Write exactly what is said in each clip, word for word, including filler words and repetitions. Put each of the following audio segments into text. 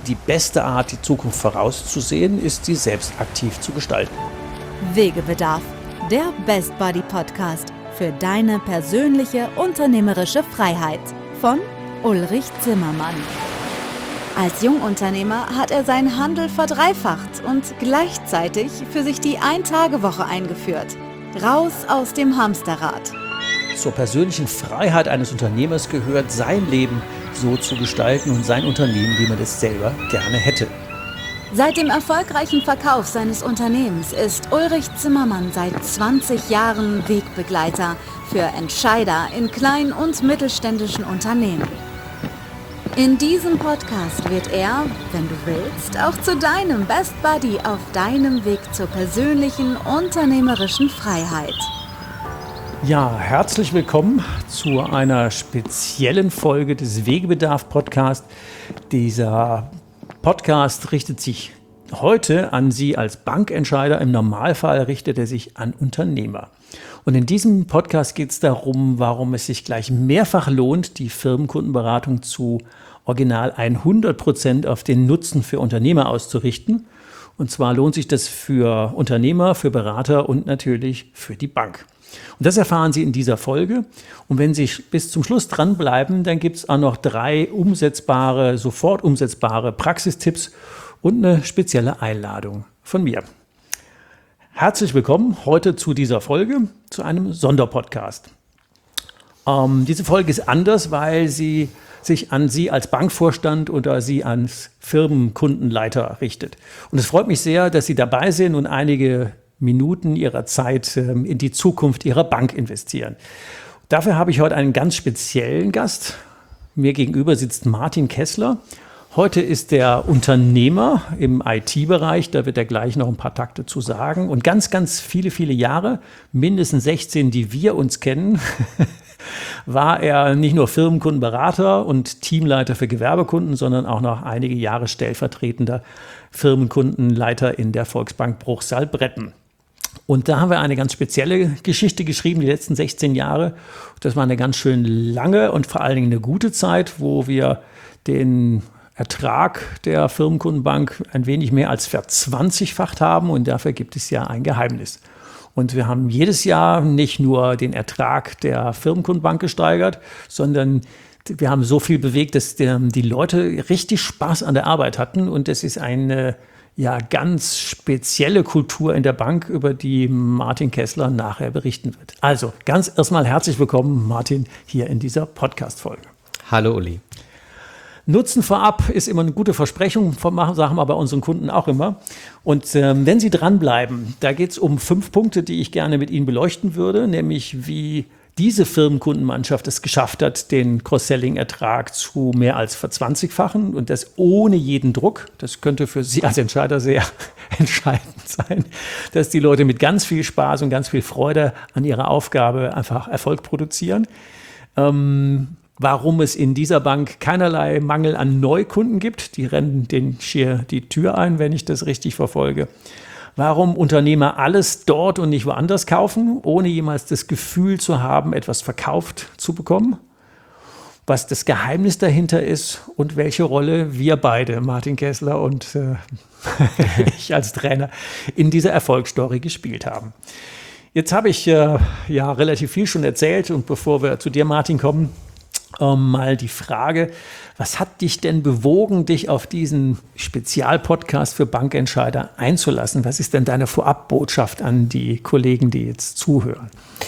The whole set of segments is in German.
die beste Art, die Zukunft vorauszusehen, ist, sie selbst aktiv zu gestalten. Wegebedarf, der Best Buddy Podcast für deine persönliche unternehmerische Freiheit von Ulrich Zimmermann. Als Jungunternehmer hat er seinen Handel verdreifacht und gleichzeitig für sich die Ein-Tage-Woche eingeführt. Raus aus dem Hamsterrad. Zur persönlichen Freiheit eines Unternehmers gehört, sein Leben so zu gestalten und sein Unternehmen, wie man es selber gerne hätte. Seit dem erfolgreichen Verkauf seines Unternehmens ist Ulrich Zimmermann seit zwanzig Jahren Wegbegleiter für Entscheider in kleinen und mittelständischen Unternehmen. In diesem Podcast wird er, wenn du willst, auch zu deinem Best Buddy auf deinem Weg zur persönlichen unternehmerischen Freiheit. Ja, herzlich willkommen zu einer speziellen Folge des Wegebedarf-Podcasts. Dieser Podcast richtet sich heute an Sie als Bankentscheider. Im Normalfall richtet er sich an Unternehmer. Und in diesem Podcast geht es darum, warum es sich gleich mehrfach lohnt, die Firmenkundenberatung zu original hundert Prozent auf den Nutzen für Unternehmer auszurichten. Und zwar lohnt sich das für Unternehmer, für Berater und natürlich für die Bank. Und das erfahren Sie in dieser Folge. Und wenn Sie bis zum Schluss dranbleiben, dann gibt es auch noch drei umsetzbare, sofort umsetzbare Praxistipps und eine spezielle Einladung von mir. Herzlich willkommen heute zu dieser Folge, zu einem Sonderpodcast. Ähm, diese Folge ist anders, weil sie sich an Sie als Bankvorstand oder Sie als Firmenkundenleiter richtet. Und es freut mich sehr, dass Sie dabei sind und einige Minuten Ihrer Zeit ähm, in die Zukunft Ihrer Bank investieren. Dafür habe ich heute einen ganz speziellen Gast. Mir gegenüber sitzt Martin Kessler. Heute ist er Unternehmer im I T-Bereich, da wird er gleich noch ein paar Takte zu sagen. Und ganz, ganz viele, viele Jahre, mindestens sechzehn, die wir uns kennen, war er nicht nur Firmenkundenberater und Teamleiter für Gewerbekunden, sondern auch noch einige Jahre stellvertretender Firmenkundenleiter in der Volksbank Bruchsal-Bretten. Und da haben wir eine ganz spezielle Geschichte geschrieben, die letzten sechzehn Jahre. Das war eine ganz schön lange und vor allen Dingen eine gute Zeit, wo wir den Ertrag der Firmenkundenbank ein wenig mehr als verzwanzigfacht haben, und dafür gibt es ja ein Geheimnis. Und wir haben jedes Jahr nicht nur den Ertrag der Firmenkundenbank gesteigert, sondern wir haben so viel bewegt, dass die Leute richtig Spaß an der Arbeit hatten. Und das ist eine ja, ganz spezielle Kultur in der Bank, über die Martin Kessler nachher berichten wird. Also ganz erstmal herzlich willkommen, Martin, hier in dieser Podcast-Folge. Hallo Uli. Nutzen vorab ist immer eine gute Versprechung, sagen wir bei unseren Kunden auch immer. Und ähm, wenn Sie dranbleiben, da geht es um fünf Punkte, die ich gerne mit Ihnen beleuchten würde, nämlich wie diese Firmenkundenmannschaft es geschafft hat, den Cross-Selling-Ertrag zu mehr als verzwanzigfachen, und das ohne jeden Druck. Das könnte für Sie als Entscheider sehr entscheidend sein, dass die Leute mit ganz viel Spaß und ganz viel Freude an ihrer Aufgabe einfach Erfolg produzieren. Ähm, Warum es in dieser Bank keinerlei Mangel an Neukunden gibt. Die rennen den schier die Tür ein, wenn ich das richtig verfolge. Warum Unternehmer alles dort und nicht woanders kaufen, ohne jemals das Gefühl zu haben, etwas verkauft zu bekommen. Was das Geheimnis dahinter ist und welche Rolle wir beide, Martin Kessler und äh, ich als Trainer, in dieser Erfolgsstory gespielt haben. Jetzt habe ich äh, ja relativ viel schon erzählt, und bevor wir zu dir, Martin, kommen, Ähm, mal die Frage, was hat dich denn bewogen, dich auf diesen Spezialpodcast für Bankentscheider einzulassen? Was ist denn deine Vorabbotschaft an die Kollegen, die jetzt zuhören?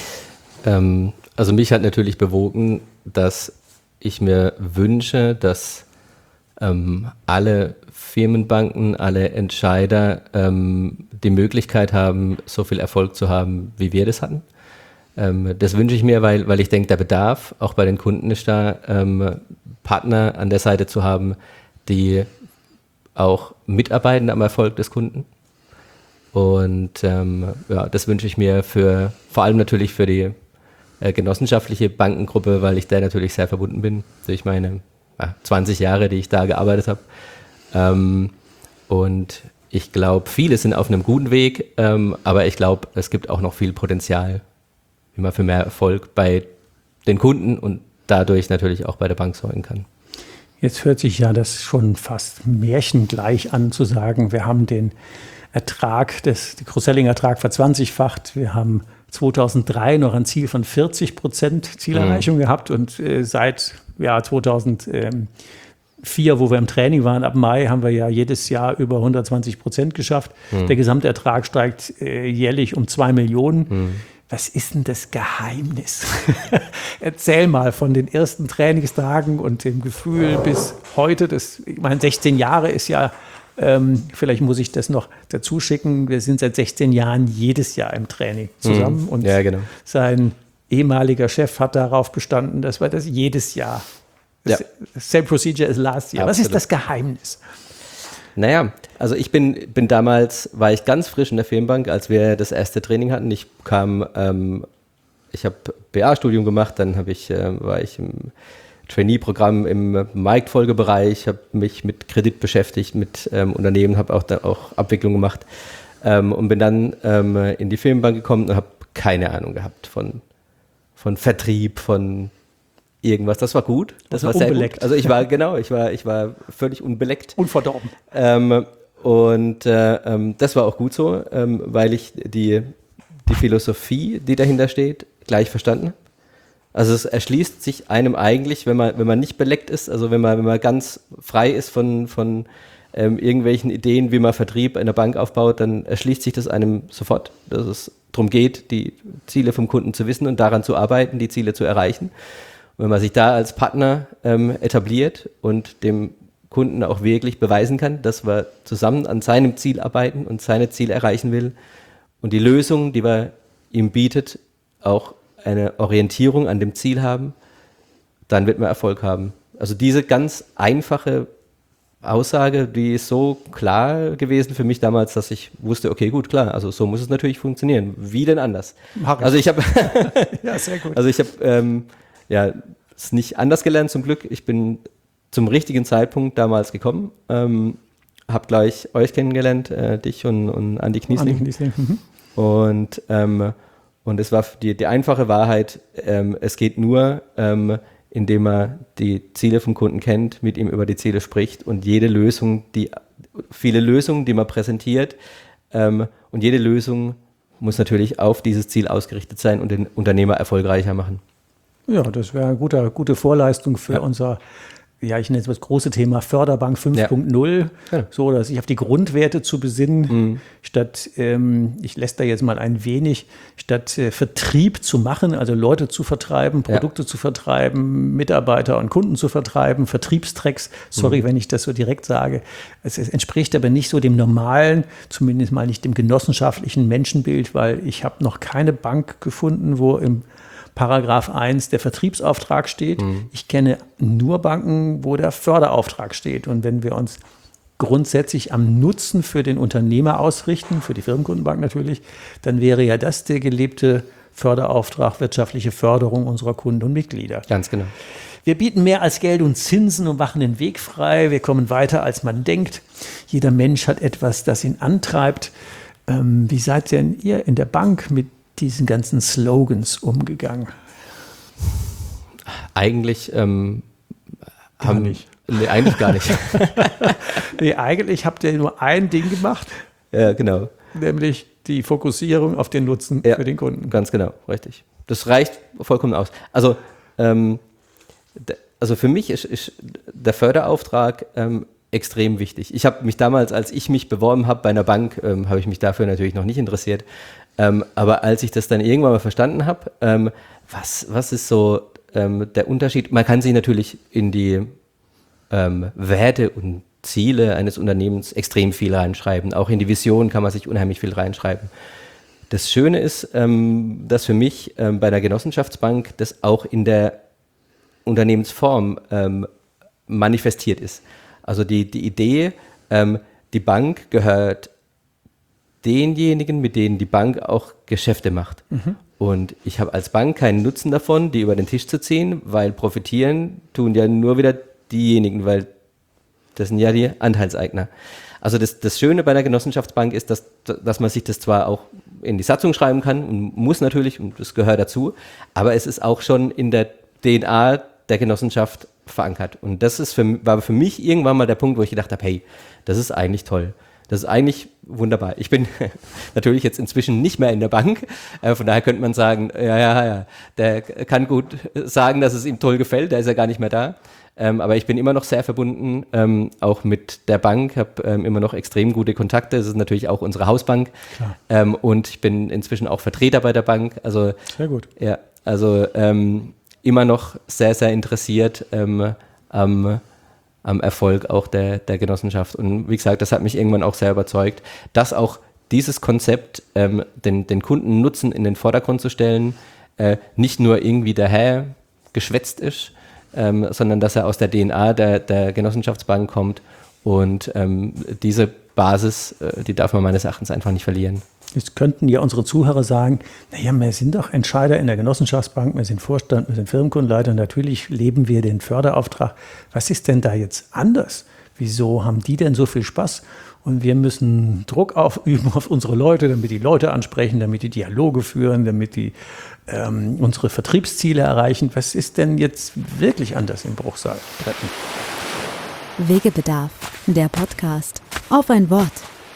Ähm, also mich hat natürlich bewogen, dass ich mir wünsche, dass ähm, alle Firmenbanken, alle Entscheider ähm, die Möglichkeit haben, so viel Erfolg zu haben, wie wir das hatten. Ähm, das wünsche ich mir, weil, weil ich denke, der Bedarf auch bei den Kunden ist da, ähm, Partner an der Seite zu haben, die auch mitarbeiten am Erfolg des Kunden. Und ähm, ja, das wünsche ich mir für, vor allem natürlich für die äh, genossenschaftliche Bankengruppe, weil ich da natürlich sehr verbunden bin durch meine ja, zwanzig Jahre, die ich da gearbeitet habe. Ähm, und ich glaube, viele sind auf einem guten Weg, ähm, aber ich glaube, es gibt auch noch viel Potenzial immer für mehr Erfolg bei den Kunden und dadurch natürlich auch bei der Bank sorgen kann. Jetzt hört sich ja das schon fast märchengleich an, zu sagen, wir haben den Ertrag, des, den Cross-Selling-Ertrag verzwanzigfacht. Wir haben zweitausenddrei noch ein Ziel von vierzig Prozent Zielerreichung mhm. gehabt und äh, seit ja, zweitausendvier, wo wir im Training waren, ab Mai, haben wir ja jedes Jahr über hundertzwanzig Prozent geschafft. Mhm. Der Gesamtertrag steigt äh, jährlich um zwei Millionen. Mhm. Was ist denn das Geheimnis? Erzähl mal von den ersten Trainingstagen und dem Gefühl bis heute. Das, ich meine, sechzehn Jahre ist ja, ähm, vielleicht muss ich das noch dazu schicken, wir sind seit sechzehn Jahren jedes Jahr im Training zusammen. Mhm. Und ja, genau. sein ehemaliger Chef hat darauf bestanden, dass wir das jedes Jahr, ja. same procedure as last year. Absolut. Was ist das Geheimnis? Naja, also ich bin, bin damals, war ich ganz frisch in der Firmenbank, als wir das erste Training hatten. Ich kam, ähm, ich habe B A-Studium gemacht, dann habe ich, äh, war ich im Trainee-Programm im Marktfolgebereich, habe mich mit Kredit beschäftigt, mit ähm, Unternehmen, habe auch, da auch Abwicklung gemacht ähm, und bin dann ähm, in die Firmenbank gekommen und habe keine Ahnung gehabt von, von Vertrieb, von irgendwas. Das war gut. Das also war unbeleckt. Sehr gut. Also ich war, genau, ich war, ich war völlig unbeleckt. Unverdorben. Ähm, und äh, ähm, das war auch gut so, ähm, weil ich die, die Philosophie, die dahinter steht, gleich verstanden habe. Also es erschließt sich einem eigentlich, wenn man, wenn man nicht beleckt ist, also wenn man, wenn man ganz frei ist von, von ähm, irgendwelchen Ideen, wie man Vertrieb in der Bank aufbaut, dann erschließt sich das einem sofort, dass es darum geht, die Ziele vom Kunden zu wissen und daran zu arbeiten, die Ziele zu erreichen. Und wenn man sich da als Partner ähm, etabliert und dem Kunden auch wirklich beweisen kann, dass wir zusammen an seinem Ziel arbeiten und seine Ziele erreichen will und die Lösung, die wir ihm bietet, auch eine Orientierung an dem Ziel haben, dann wird man Erfolg haben. Also diese ganz einfache Aussage, die ist so klar gewesen für mich damals, dass ich wusste, okay, gut, klar, also so muss es natürlich funktionieren. Wie denn anders? Mach ich. Also ich habe ja, sehr gut. Also ich habe ähm, ja, es nicht anders gelernt zum Glück. Ich bin zum richtigen Zeitpunkt damals gekommen, ähm, habe gleich euch kennengelernt, äh, dich und, und Andi Kniesling. Andi Kniesling. Mhm. Und, ähm, und es war die, die einfache Wahrheit, ähm, es geht nur, ähm, indem man die Ziele vom Kunden kennt, mit ihm über die Ziele spricht und jede Lösung, die viele Lösungen, die man präsentiert, ähm, und jede Lösung muss natürlich auf dieses Ziel ausgerichtet sein und den Unternehmer erfolgreicher machen. Ja, das wäre eine gute, gute Vorleistung für ja. unser, ja, ich nenne es das große Thema Förderbank fünf Punkt null, ja. ja. so, dass sich auf die Grundwerte zu besinnen, mhm. statt, ähm, ich lässt da jetzt mal ein wenig, statt äh, Vertrieb zu machen, also Leute zu vertreiben, Produkte ja. zu vertreiben, Mitarbeiter und Kunden zu vertreiben, Vertriebstracks, sorry, mhm. wenn ich das so direkt sage, es, es entspricht aber nicht so dem normalen, zumindest mal nicht dem genossenschaftlichen Menschenbild, weil ich habe noch keine Bank gefunden, wo im Paragraph eins der Vertriebsauftrag steht. Mhm. Ich kenne nur Banken, wo der Förderauftrag steht. Und wenn wir uns grundsätzlich am Nutzen für den Unternehmer ausrichten, für die Firmenkundenbank natürlich, dann wäre ja das der gelebte Förderauftrag, wirtschaftliche Förderung unserer Kunden und Mitglieder. Ganz genau. Wir bieten mehr als Geld und Zinsen und machen den Weg frei. Wir kommen weiter, als man denkt. Jeder Mensch hat etwas, das ihn antreibt. Ähm, wie seid denn ihr in der Bank mit diesen ganzen Slogans umgegangen? Eigentlich ähm, haben nicht. Nee, eigentlich gar nicht. nee, eigentlich habt ihr nur ein Ding gemacht. Ja, genau. Nämlich die Fokussierung auf den Nutzen ja, für den Kunden. Ganz genau, richtig. Das reicht vollkommen aus. Also, ähm, d- also für mich ist, ist der Förderauftrag ähm, extrem wichtig. Ich habe mich damals, als ich mich beworben habe bei einer Bank, ähm, habe ich mich dafür natürlich noch nicht interessiert. Ähm, aber als ich das dann irgendwann mal verstanden habe, ähm, was, was ist so ähm, der Unterschied? Man kann sich natürlich in die ähm, Werte und Ziele eines Unternehmens extrem viel reinschreiben. Auch in die Vision kann man sich unheimlich viel reinschreiben. Das Schöne ist, ähm, dass für mich ähm, bei der Genossenschaftsbank das auch in der Unternehmensform ähm, manifestiert ist. Also die, die Idee, ähm, die Bank gehört denjenigen, mit denen die Bank auch Geschäfte macht. Mhm. Und ich habe als Bank keinen Nutzen davon, die über den Tisch zu ziehen, weil profitieren tun ja nur wieder diejenigen, weil das sind ja die Anteilseigner. Also das, das Schöne bei der Genossenschaftsbank ist, dass, dass man sich das zwar auch in die Satzung schreiben kann und muss natürlich, und das gehört dazu, aber es ist auch schon in der D N A der Genossenschaft verankert. Und das ist für, war für mich irgendwann mal der Punkt, wo ich gedacht habe, hey, das ist eigentlich toll. Das ist eigentlich wunderbar. Ich bin natürlich jetzt inzwischen nicht mehr in der Bank, äh, von daher könnte man sagen, ja, ja, ja, der kann gut sagen, dass es ihm toll gefällt, der ist ja gar nicht mehr da. Ähm, aber ich bin immer noch sehr verbunden, ähm, auch mit der Bank, habe ähm, immer noch extrem gute Kontakte. Das ist natürlich auch unsere Hausbank. Ähm, und ich bin inzwischen auch Vertreter bei der Bank. Also, sehr gut. Ja, also ähm, immer noch sehr, sehr interessiert ähm, am am Erfolg auch der, der Genossenschaft. Und wie gesagt, das hat mich irgendwann auch sehr überzeugt, dass auch dieses Konzept, ähm, den, den Kundennutzen in den Vordergrund zu stellen, äh, nicht nur irgendwie daher geschwätzt ist, ähm, sondern dass er aus der D N A der, der Genossenschaftsbank kommt. Und ähm, diese Basis, äh, die darf man meines Erachtens einfach nicht verlieren. Jetzt könnten ja unsere Zuhörer sagen, naja, wir sind doch Entscheider in der Genossenschaftsbank, wir sind Vorstand, wir sind Firmenkundenleiter, natürlich leben wir den Förderauftrag. Was ist denn da jetzt anders? Wieso haben die denn so viel Spaß? Und wir müssen Druck aufüben auf unsere Leute, damit die Leute ansprechen, damit die Dialoge führen, damit die ähm, unsere Vertriebsziele erreichen. Was ist denn jetzt wirklich anders im Bruchsal? Wegebedarf, der Podcast. Auf ein Wort.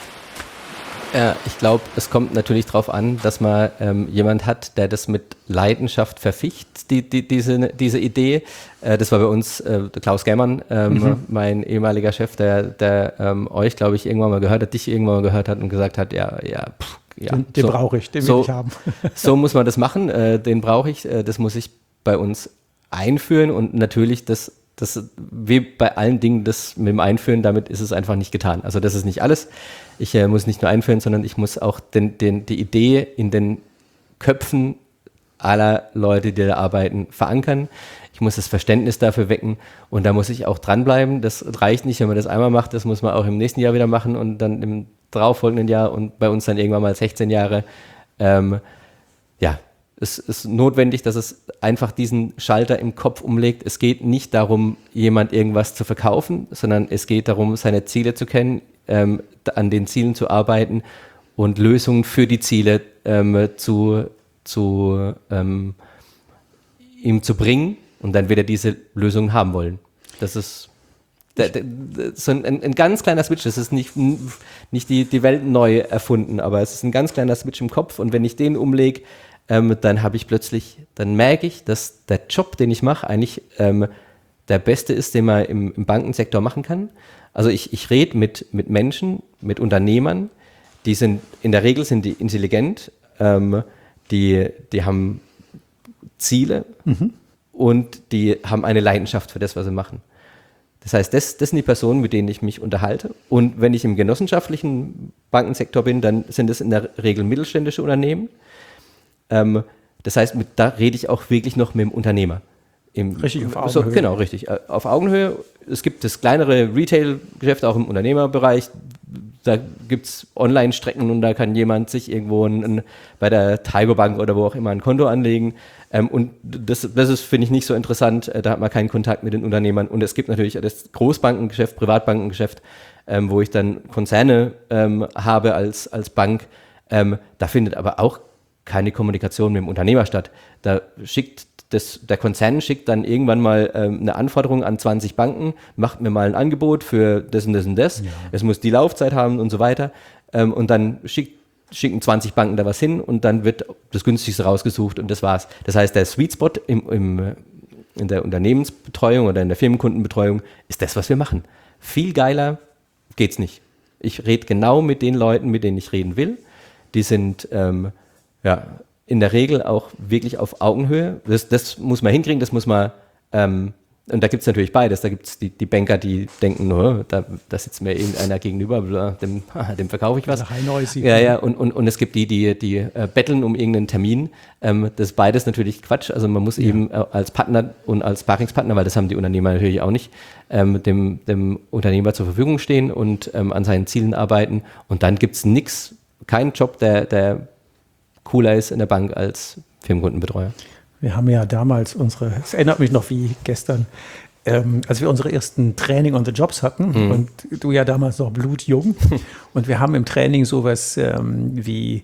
Ja, ich glaube, es kommt natürlich darauf an, dass man ähm, jemand hat, der das mit Leidenschaft verficht, die, die, diese, diese Idee. Äh, das war bei uns äh, Klaus Germann, ähm, mhm. mein ehemaliger Chef, der, der ähm, euch, glaube ich, irgendwann mal gehört hat, dich irgendwann mal gehört hat und gesagt hat, ja, ja, pff, ja. Den, den so, brauche ich, den will so, ich haben. So muss man das machen, äh, den brauche ich, äh, das muss ich bei uns einführen und natürlich das Das, wie bei allen Dingen, das mit dem Einführen, damit ist es einfach nicht getan. Also das ist nicht alles. Ich äh, muss nicht nur einführen, sondern ich muss auch den, den, die Idee in den Köpfen aller Leute, die da arbeiten, verankern. Ich muss das Verständnis dafür wecken und da muss ich auch dranbleiben. Das reicht nicht, wenn man das einmal macht, das muss man auch im nächsten Jahr wieder machen und dann im darauffolgenden Jahr und bei uns dann irgendwann mal sechzehn Jahre. Ähm, ja, Es ist notwendig, dass es einfach diesen Schalter im Kopf umlegt. Es geht nicht darum, jemand irgendwas zu verkaufen, sondern es geht darum, seine Ziele zu kennen, ähm, an den Zielen zu arbeiten und Lösungen für die Ziele ähm, zu, zu ähm, ihm zu bringen. Und dann wird er diese Lösungen haben wollen. Das ist der, der, so ein, ein ganz kleiner Switch. Das ist nicht, nicht die, die Welt neu erfunden, aber es ist ein ganz kleiner Switch im Kopf. Und wenn ich den umlege, Ähm, dann habe ich plötzlich, dann merke ich, dass der Job, den ich mache, eigentlich ähm, der beste ist, den man im, im Bankensektor machen kann. Also ich, ich rede mit, mit Menschen, mit Unternehmern, die sind, in der Regel sind die intelligent, ähm, die, die haben Ziele mhm. und die haben eine Leidenschaft für das, was sie machen. Das heißt, das, das sind die Personen, mit denen ich mich unterhalte. Und wenn ich im genossenschaftlichen Bankensektor bin, dann sind es in der Regel mittelständische Unternehmen. Ähm, das heißt, mit, da rede ich auch wirklich noch mit dem Unternehmer. Im, richtig, auf Augenhöhe. So, genau, richtig. Äh, auf Augenhöhe. Es gibt das kleinere Retail-Geschäft auch im Unternehmerbereich. Da gibt es Online-Strecken und da kann jemand sich irgendwo ein, ein, bei der Tigo Bank oder wo auch immer ein Konto anlegen. Ähm, und das, das ist, finde ich, nicht so interessant. Äh, da hat man keinen Kontakt mit den Unternehmern. Und es gibt natürlich das Großbankengeschäft, Privatbankengeschäft, ähm, wo ich dann Konzerne ähm, habe als, als Bank. Ähm, da findet aber auch keine Kommunikation mit dem Unternehmer statt. Da schickt das, der Konzern schickt dann irgendwann mal ähm, eine Anforderung an zwanzig Banken, macht mir mal ein Angebot für das und das und das. Ja. Es muss die Laufzeit haben und so weiter. Ähm, und dann schickt, schicken zwanzig Banken da was hin und dann wird das günstigste rausgesucht und das war's. Das heißt, der Sweet Spot im, im, in der Unternehmensbetreuung oder in der Firmenkundenbetreuung ist das, was wir machen. Viel geiler geht's nicht. Ich rede genau mit den Leuten, mit denen ich reden will. Die sind ähm, ja, in der Regel auch wirklich auf Augenhöhe. Das, das muss man hinkriegen, das muss man, ähm, und da gibt es natürlich beides. Da gibt es die, die Banker, die denken, no, da, da sitzt mir irgendeiner gegenüber, dem, dem verkaufe ich was. Ja, ja, und, und, und es gibt die, die, die äh, betteln um irgendeinen Termin. Ähm, das ist beides natürlich Quatsch. Also man muss ja. eben äh, als Partner und als Sparringspartner, weil das haben die Unternehmer natürlich auch nicht, ähm, dem, dem Unternehmer zur Verfügung stehen und ähm, an seinen Zielen arbeiten. Und dann gibt es nichts, keinen Job, der, der cooler ist in der Bank als Firmenkundenbetreuer. Wir haben ja damals unsere, es erinnert mich noch wie gestern, ähm, als wir unsere ersten Training on the Jobs hatten mhm. und du ja damals noch blutjung und wir haben im Training sowas ähm, wie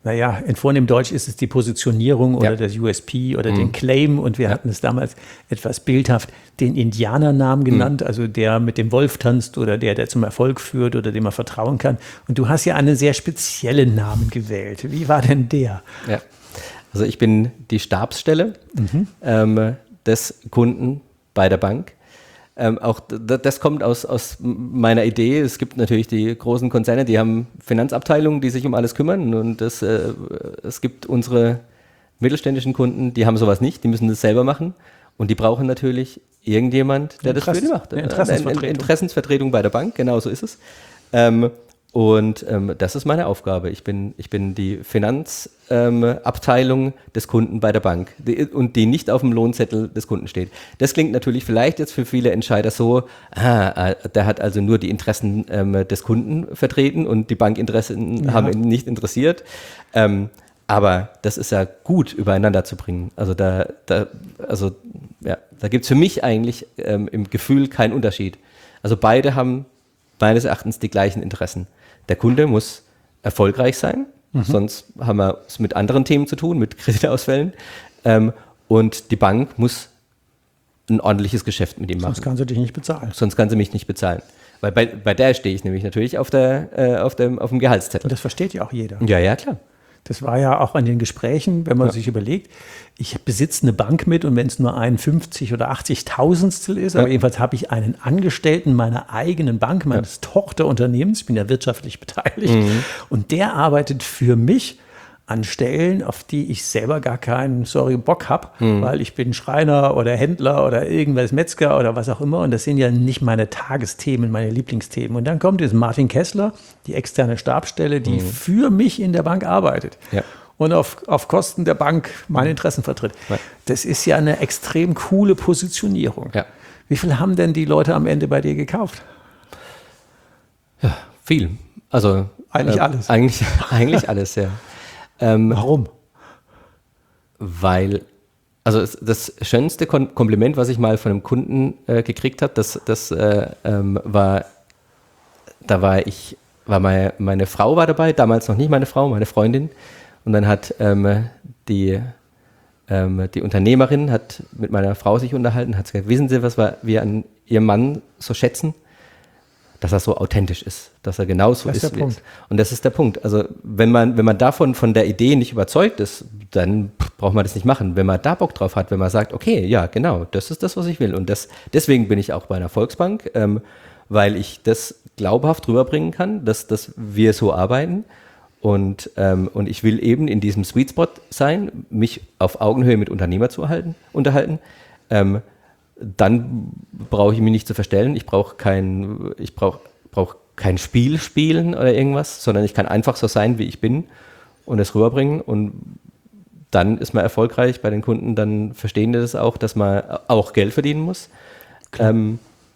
naja, in vornehm Deutsch ist es die Positionierung oder Ja. das U S P oder mhm. den Claim. Und wir ja. hatten es damals etwas bildhaft den Indianernamen genannt, mhm. also der mit dem Wolf tanzt oder der, der zum Erfolg führt oder dem man vertrauen kann. Und du hast ja einen sehr speziellen Namen gewählt. Wie war denn der? Ja, also ich bin die Stabsstelle mhm. ähm, des Kunden bei der Bank. Ähm, auch d- das kommt aus, aus meiner Idee. Es gibt natürlich die großen Konzerne, die haben Finanzabteilungen, die sich um alles kümmern. Und das, äh, es gibt unsere mittelständischen Kunden, die haben sowas nicht, die müssen das selber machen. Und die brauchen natürlich irgendjemand, der das für die macht. Eine Interessensvertretung. Eine Interessensvertretung bei der Bank, genau so ist es. Ähm, Und ähm, das ist meine Aufgabe. Ich bin, ich bin die Finanzabteilung ähm, des Kunden bei der Bank die, und die nicht auf dem Lohnzettel des Kunden steht. Das klingt natürlich vielleicht jetzt für viele Entscheider so, ah, der hat also nur die Interessen ähm, des Kunden vertreten und die Bankinteressen ja. haben ihn nicht interessiert. Ähm, aber das ist ja gut, übereinander zu bringen. Also da, da, also, ja, da gibt es für mich eigentlich ähm, im Gefühl keinen Unterschied. Also beide haben meines Erachtens die gleichen Interessen. Der Kunde muss erfolgreich sein, mhm. sonst haben wir es mit anderen Themen zu tun, mit Kreditausfällen. Ähm, und die Bank muss ein ordentliches Geschäft mit ihm machen. Sonst kann sie dich nicht bezahlen. Sonst kann sie mich nicht bezahlen. Weil bei, bei der stehe ich nämlich natürlich auf, der, äh, auf, dem, auf dem Gehaltszettel. Und das versteht ja auch jeder. Ja, ja, klar. Das war ja auch in den Gesprächen, wenn man ja. sich überlegt, ich besitze eine Bank mit und wenn es nur ein fünfzig- oder achtzigtausendstel ist, ja. aber jedenfalls habe ich einen Angestellten meiner eigenen Bank, meines ja. Tochterunternehmens, ich bin ja wirtschaftlich beteiligt mhm. und der arbeitet für mich an Stellen, auf die ich selber gar keinen, sorry, Bock habe, mhm. weil ich bin Schreiner oder Händler oder irgendwas Metzger oder was auch immer und das sind ja nicht meine Tagesthemen, meine Lieblingsthemen. Und dann kommt jetzt Martin Kessler, die externe Stabsstelle, die mhm. für mich in der Bank arbeitet ja. und auf, auf Kosten der Bank meine Interessen vertritt. Ja. Das ist ja eine extrem coole Positionierung. Ja. Wie viel haben denn die Leute am Ende bei dir gekauft? Ja, viel. Also eigentlich äh, alles. Eigentlich, eigentlich alles, ja. Ähm, Warum? Weil, also es, das schönste Kon- Kompliment, was ich mal von einem Kunden äh, gekriegt habe, das, das äh, ähm, war, da war ich, war meine, meine Frau war dabei, damals noch nicht meine Frau, meine Freundin. Und dann hat ähm, die, ähm, die Unternehmerin hat mit meiner Frau sich unterhalten, hat gesagt, wissen Sie, was wir, wir an Ihrem Mann so schätzen? Dass er so authentisch ist, dass er genauso ist, ist wie ist. Und das ist der Punkt. Also wenn man, wenn man davon von der Idee nicht überzeugt ist, dann braucht man das nicht machen. Wenn man da Bock drauf hat, wenn man sagt, okay, ja, genau, das ist das, was ich will. Und das, deswegen bin ich auch bei einer Volksbank, ähm, weil ich das glaubhaft rüberbringen kann, dass, dass wir so arbeiten. Und, ähm, und ich will eben in diesem Sweet Spot sein, mich auf Augenhöhe mit Unternehmern zu erhalten, unterhalten. Ähm, dann brauche ich mich nicht zu verstellen. Ich brauche kein, ich brauche, brauche kein Spiel spielen oder irgendwas, sondern ich kann einfach so sein, wie ich bin und es rüberbringen. Und dann ist man erfolgreich bei den Kunden. Dann verstehen die das auch, dass man auch Geld verdienen muss. Ähm,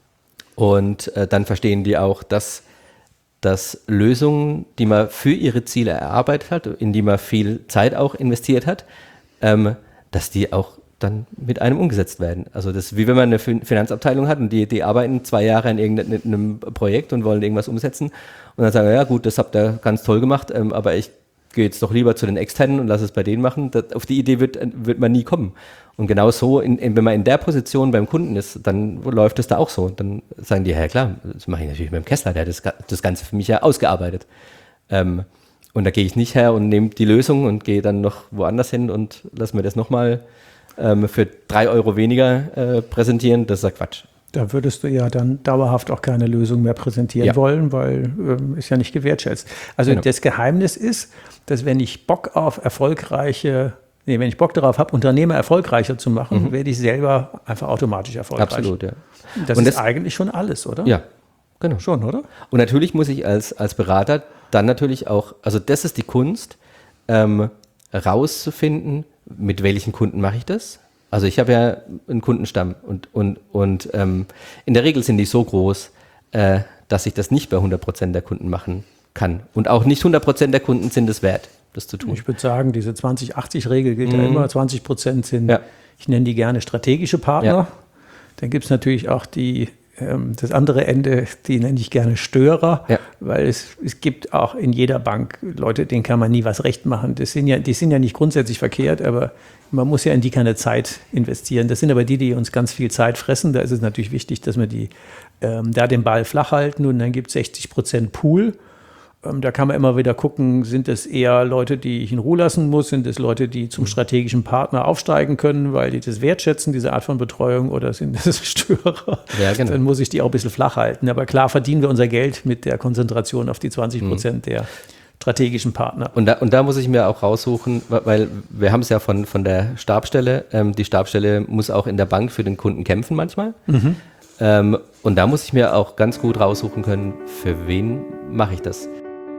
und äh, dann verstehen die auch, dass, dass Lösungen, die man für ihre Ziele erarbeitet hat, in die man viel Zeit auch investiert hat, ähm, dass die auch dann mit einem umgesetzt werden. Also das ist wie wenn man eine Finanzabteilung hat und die, die arbeiten zwei Jahre an irgendeinem Projekt und wollen irgendwas umsetzen und dann sagen, ja gut, das habt ihr ganz toll gemacht, ähm, aber ich gehe jetzt doch lieber zu den Externen und lasse es bei denen machen. Das, auf die Idee wird, wird man nie kommen. Und genau so, in, in, wenn man in der Position beim Kunden ist, dann läuft es da auch so. Dann sagen die, ja klar, das mache ich natürlich mit dem Kessler, der hat das, das Ganze für mich ja ausgearbeitet. Ähm, und da gehe ich nicht her und nehme die Lösung und gehe dann noch woanders hin und lasse mir das nochmal für drei Euro weniger äh, präsentieren, das ist ja Quatsch. Da würdest du ja dann dauerhaft auch keine Lösung mehr präsentieren ja. wollen, weil ähm, ist ja nicht gewertschätzt. Also genau. Das Geheimnis ist, dass wenn ich Bock auf erfolgreiche, nee, wenn ich Bock darauf habe, Unternehmer erfolgreicher zu machen, mhm. werde ich selber einfach automatisch erfolgreich. Absolut, ja. Das Und ist das, eigentlich schon alles, oder? Ja, genau. Schon, oder? Und natürlich muss ich als, als Berater dann natürlich auch, also das ist die Kunst, ähm, rauszufinden, mit welchen Kunden mache ich das? Also ich habe ja einen Kundenstamm und, und, und ähm, in der Regel sind die so groß, äh, dass ich das nicht bei hundert Prozent der Kunden machen kann. Und auch nicht hundert Prozent der Kunden sind es wert, das zu tun. Ich würde sagen, diese zwanzig achtzig Regel gilt mhm. ja immer. zwanzig Prozent sind, ja. ich nenne die gerne strategische Partner. Ja. Dann gibt es natürlich auch die Das andere Ende, die nenne ich gerne Störer, ja. weil es, es gibt auch in jeder Bank Leute, denen kann man nie was recht machen. Das sind ja, die sind ja nicht grundsätzlich verkehrt, aber man muss ja in die keine Zeit investieren. Das sind aber die, die uns ganz viel Zeit fressen. Da ist es natürlich wichtig, dass wir die, ähm, da den Ball flach halten und dann gibt es sechzig Prozent Pool. Ähm, da kann man immer wieder gucken, sind es eher Leute, die ich in Ruhe lassen muss, sind es Leute, die zum strategischen Partner aufsteigen können, weil die das wertschätzen, diese Art von Betreuung, oder sind es Störer? Ja, genau. Dann muss ich die auch ein bisschen flach halten. Aber klar verdienen wir unser Geld mit der Konzentration auf die zwanzig Prozent mhm. der strategischen Partner. Und da, und da muss ich mir auch raussuchen, weil wir haben es ja von, von der Stabsstelle, ähm, die Stabsstelle muss auch in der Bank für den Kunden kämpfen manchmal. Mhm. Ähm, und da muss ich mir auch ganz gut raussuchen können, für wen mache ich das.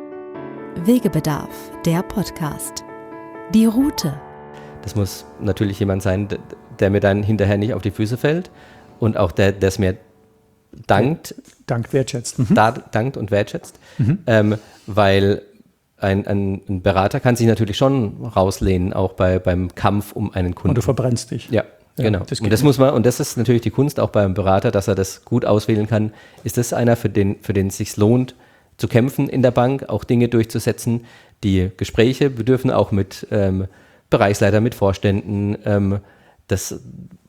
Wegebedarf, der Podcast. Die Route. Das muss natürlich jemand sein, der mir dann hinterher nicht auf die Füße fällt und auch der, der es mir dankt. Dank wertschätzt. Mhm. Da, dankt und wertschätzt. Mhm. Ähm, weil ein, ein, ein Berater kann sich natürlich schon rauslehnen, auch bei, beim Kampf um einen Kunden. Und du verbrennst dich. Ja, ja genau. Das und das muss man, und das ist natürlich die Kunst auch beim Berater, dass er das gut auswählen kann. Ist das einer, für den, für den es sich lohnt, zu kämpfen in der Bank, auch Dinge durchzusetzen? Die Gespräche bedürfen auch mit ähm, Bereichsleitern, mit Vorständen. Ähm, das,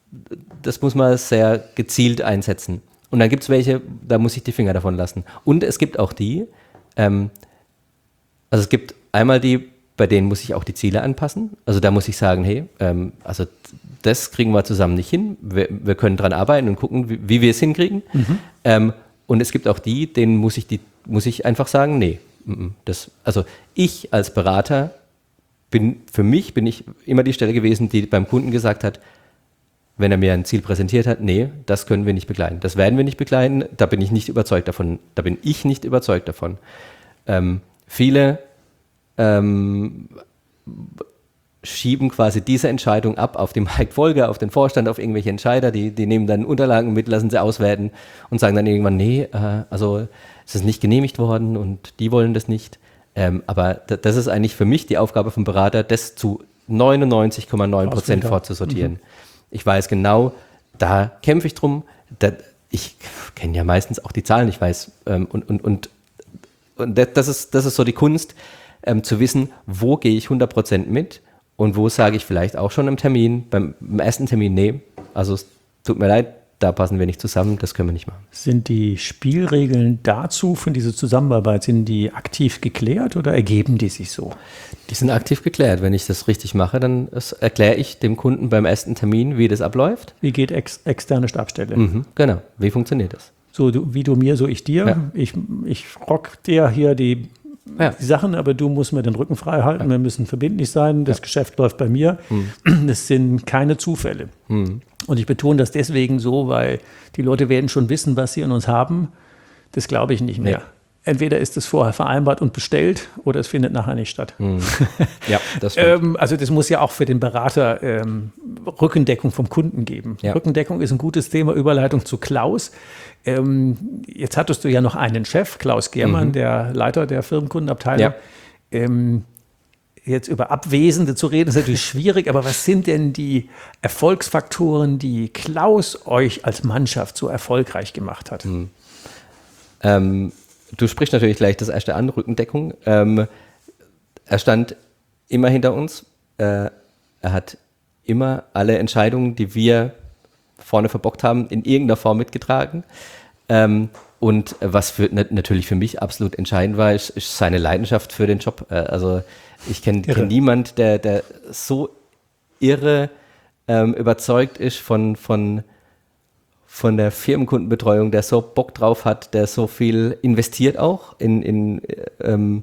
das muss man sehr gezielt einsetzen. Und dann gibt es welche, da muss ich die Finger davon lassen. Und es gibt auch die, ähm, also es gibt einmal die, bei denen muss ich auch die Ziele anpassen. Also da muss ich sagen, hey, ähm, also das kriegen wir zusammen nicht hin. Wir, wir können dran arbeiten und gucken, wie, wie wir es hinkriegen. Mhm. Ähm, und es gibt auch die, denen muss ich, die, muss ich einfach sagen, nee. Das, also ich als Berater bin, für mich bin ich immer die Stelle gewesen, die beim Kunden gesagt hat, wenn er mir ein Ziel präsentiert hat, nee, das können wir nicht begleiten. Das werden wir nicht begleiten, da bin ich nicht überzeugt davon. Da bin ich nicht überzeugt davon. Ähm, viele ähm, schieben quasi diese Entscheidung ab auf den Mike Folger, auf den Vorstand, auf irgendwelche Entscheider, die, die nehmen dann Unterlagen mit, lassen sie auswerten und sagen dann irgendwann, nee, äh, also es ist nicht genehmigt worden und die wollen das nicht. Ähm, aber d- das ist eigentlich für mich die Aufgabe vom Berater, das zu neunundneunzig Komma neun Prozent fortzusortieren. Mhm. Ich weiß genau, da kämpfe ich drum. Da, ich kenne ja meistens auch die Zahlen, ich weiß. Ähm, und und, und, und das, ist, das ist so die Kunst, ähm, zu wissen, wo gehe ich hundert Prozent mit und wo sage ich vielleicht auch schon im Termin, beim, beim ersten Termin, nee, also es tut mir leid, da passen wir nicht zusammen, das können wir nicht machen. Sind die Spielregeln dazu von dieser Zusammenarbeit, sind die aktiv geklärt oder ergeben die sich so? Die sind aktiv geklärt. Wenn ich das richtig mache, dann erkläre ich dem Kunden beim ersten Termin, wie das abläuft. Wie geht ex- externe Stabsstelle? Mhm, genau, wie funktioniert das? So du, wie du mir, so ich dir. Ja. Ich, ich rock dir hier die, ja. die Sachen, aber du musst mir den Rücken frei halten. Ja. Wir müssen verbindlich sein. Das ja. Geschäft läuft bei mir. Mhm. Das sind keine Zufälle. Mhm. Und ich betone das deswegen so, weil die Leute werden schon wissen, was sie an uns haben. Das glaube ich nicht mehr. Nee. Entweder ist es vorher vereinbart und bestellt oder es findet nachher nicht statt. Mhm. Ja, das stimmt. ähm, also das muss ja auch für den Berater ähm, Rückendeckung vom Kunden geben. Ja. Rückendeckung ist ein gutes Thema, Überleitung zu Klaus. Ähm, jetzt hattest du ja noch einen Chef, Klaus Gehrmann, mhm. der Leiter der Firmenkundenabteilung. Ja. Ähm, Jetzt über Abwesende zu reden, ist natürlich schwierig, aber was sind denn die Erfolgsfaktoren, die Klaus euch als Mannschaft so erfolgreich gemacht hat? Hm. Ähm, du sprichst natürlich gleich das erste an, Rückendeckung. Ähm, er stand immer hinter uns. Äh, er hat immer alle Entscheidungen, die wir vorne verbockt haben, in irgendeiner Form mitgetragen. Ähm, und was für, natürlich für mich absolut entscheidend war, ist, ist seine Leidenschaft für den Job. Äh, also ich kenne kenn niemanden, der, der so irre ähm, überzeugt ist von, von, von der Firmenkundenbetreuung, der so Bock drauf hat, der so viel investiert auch in, in ähm,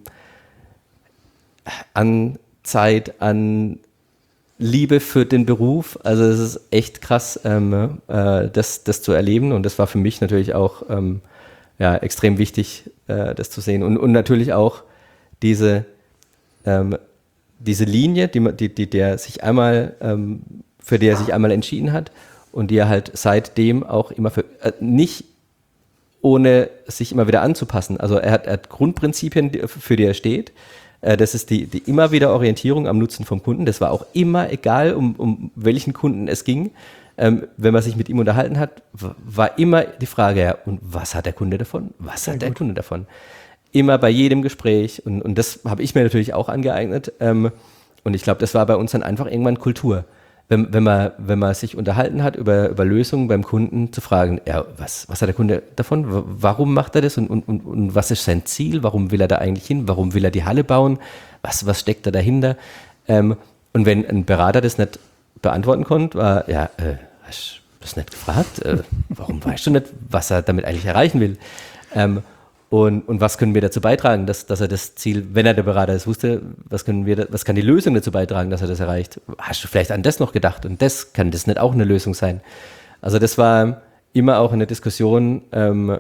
an Zeit, an Liebe für den Beruf. Also es ist echt krass, ähm, äh, das, das zu erleben. Und das war für mich natürlich auch ähm, ja, extrem wichtig, äh, das zu sehen. Und, und natürlich auch diese Ähm, diese Linie, die, die, die der sich einmal, ähm, für die er sich einmal entschieden hat und die er halt seitdem auch immer für, äh, nicht ohne sich immer wieder anzupassen. Also er hat, er hat Grundprinzipien, die, für die er steht. Äh, das ist die, die immer wieder Orientierung am Nutzen vom Kunden. Das war auch immer egal, um, um welchen Kunden es ging. ähm, wenn man sich mit ihm unterhalten hat, war immer die Frage, ja, und was hat der Kunde davon? Was hat der Kunde davon? Immer bei jedem Gespräch und, und das habe ich mir natürlich auch angeeignet ähm, und ich glaube, das war bei uns dann einfach irgendwann Kultur. Wenn, wenn, man, wenn man sich unterhalten hat über, über Lösungen beim Kunden, zu fragen, ja, was, was hat der Kunde davon? Warum macht er das und, und, und, und was ist sein Ziel? Warum will er da eigentlich hin? Warum will er die Halle bauen? Was, was steckt da dahinter? Ähm, und wenn ein Berater das nicht beantworten konnte, war, ja, äh, hast du das nicht gefragt? Äh, warum weißt du nicht, was er damit eigentlich erreichen will? Ähm, Und, und was können wir dazu beitragen, dass, dass er das Ziel, wenn er der Berater ist, wusste, was können wir, was kann die Lösung dazu beitragen, dass er das erreicht? Hast du vielleicht an das noch gedacht? Und das kann das nicht auch eine Lösung sein? Also das war immer auch in der Diskussion ähm,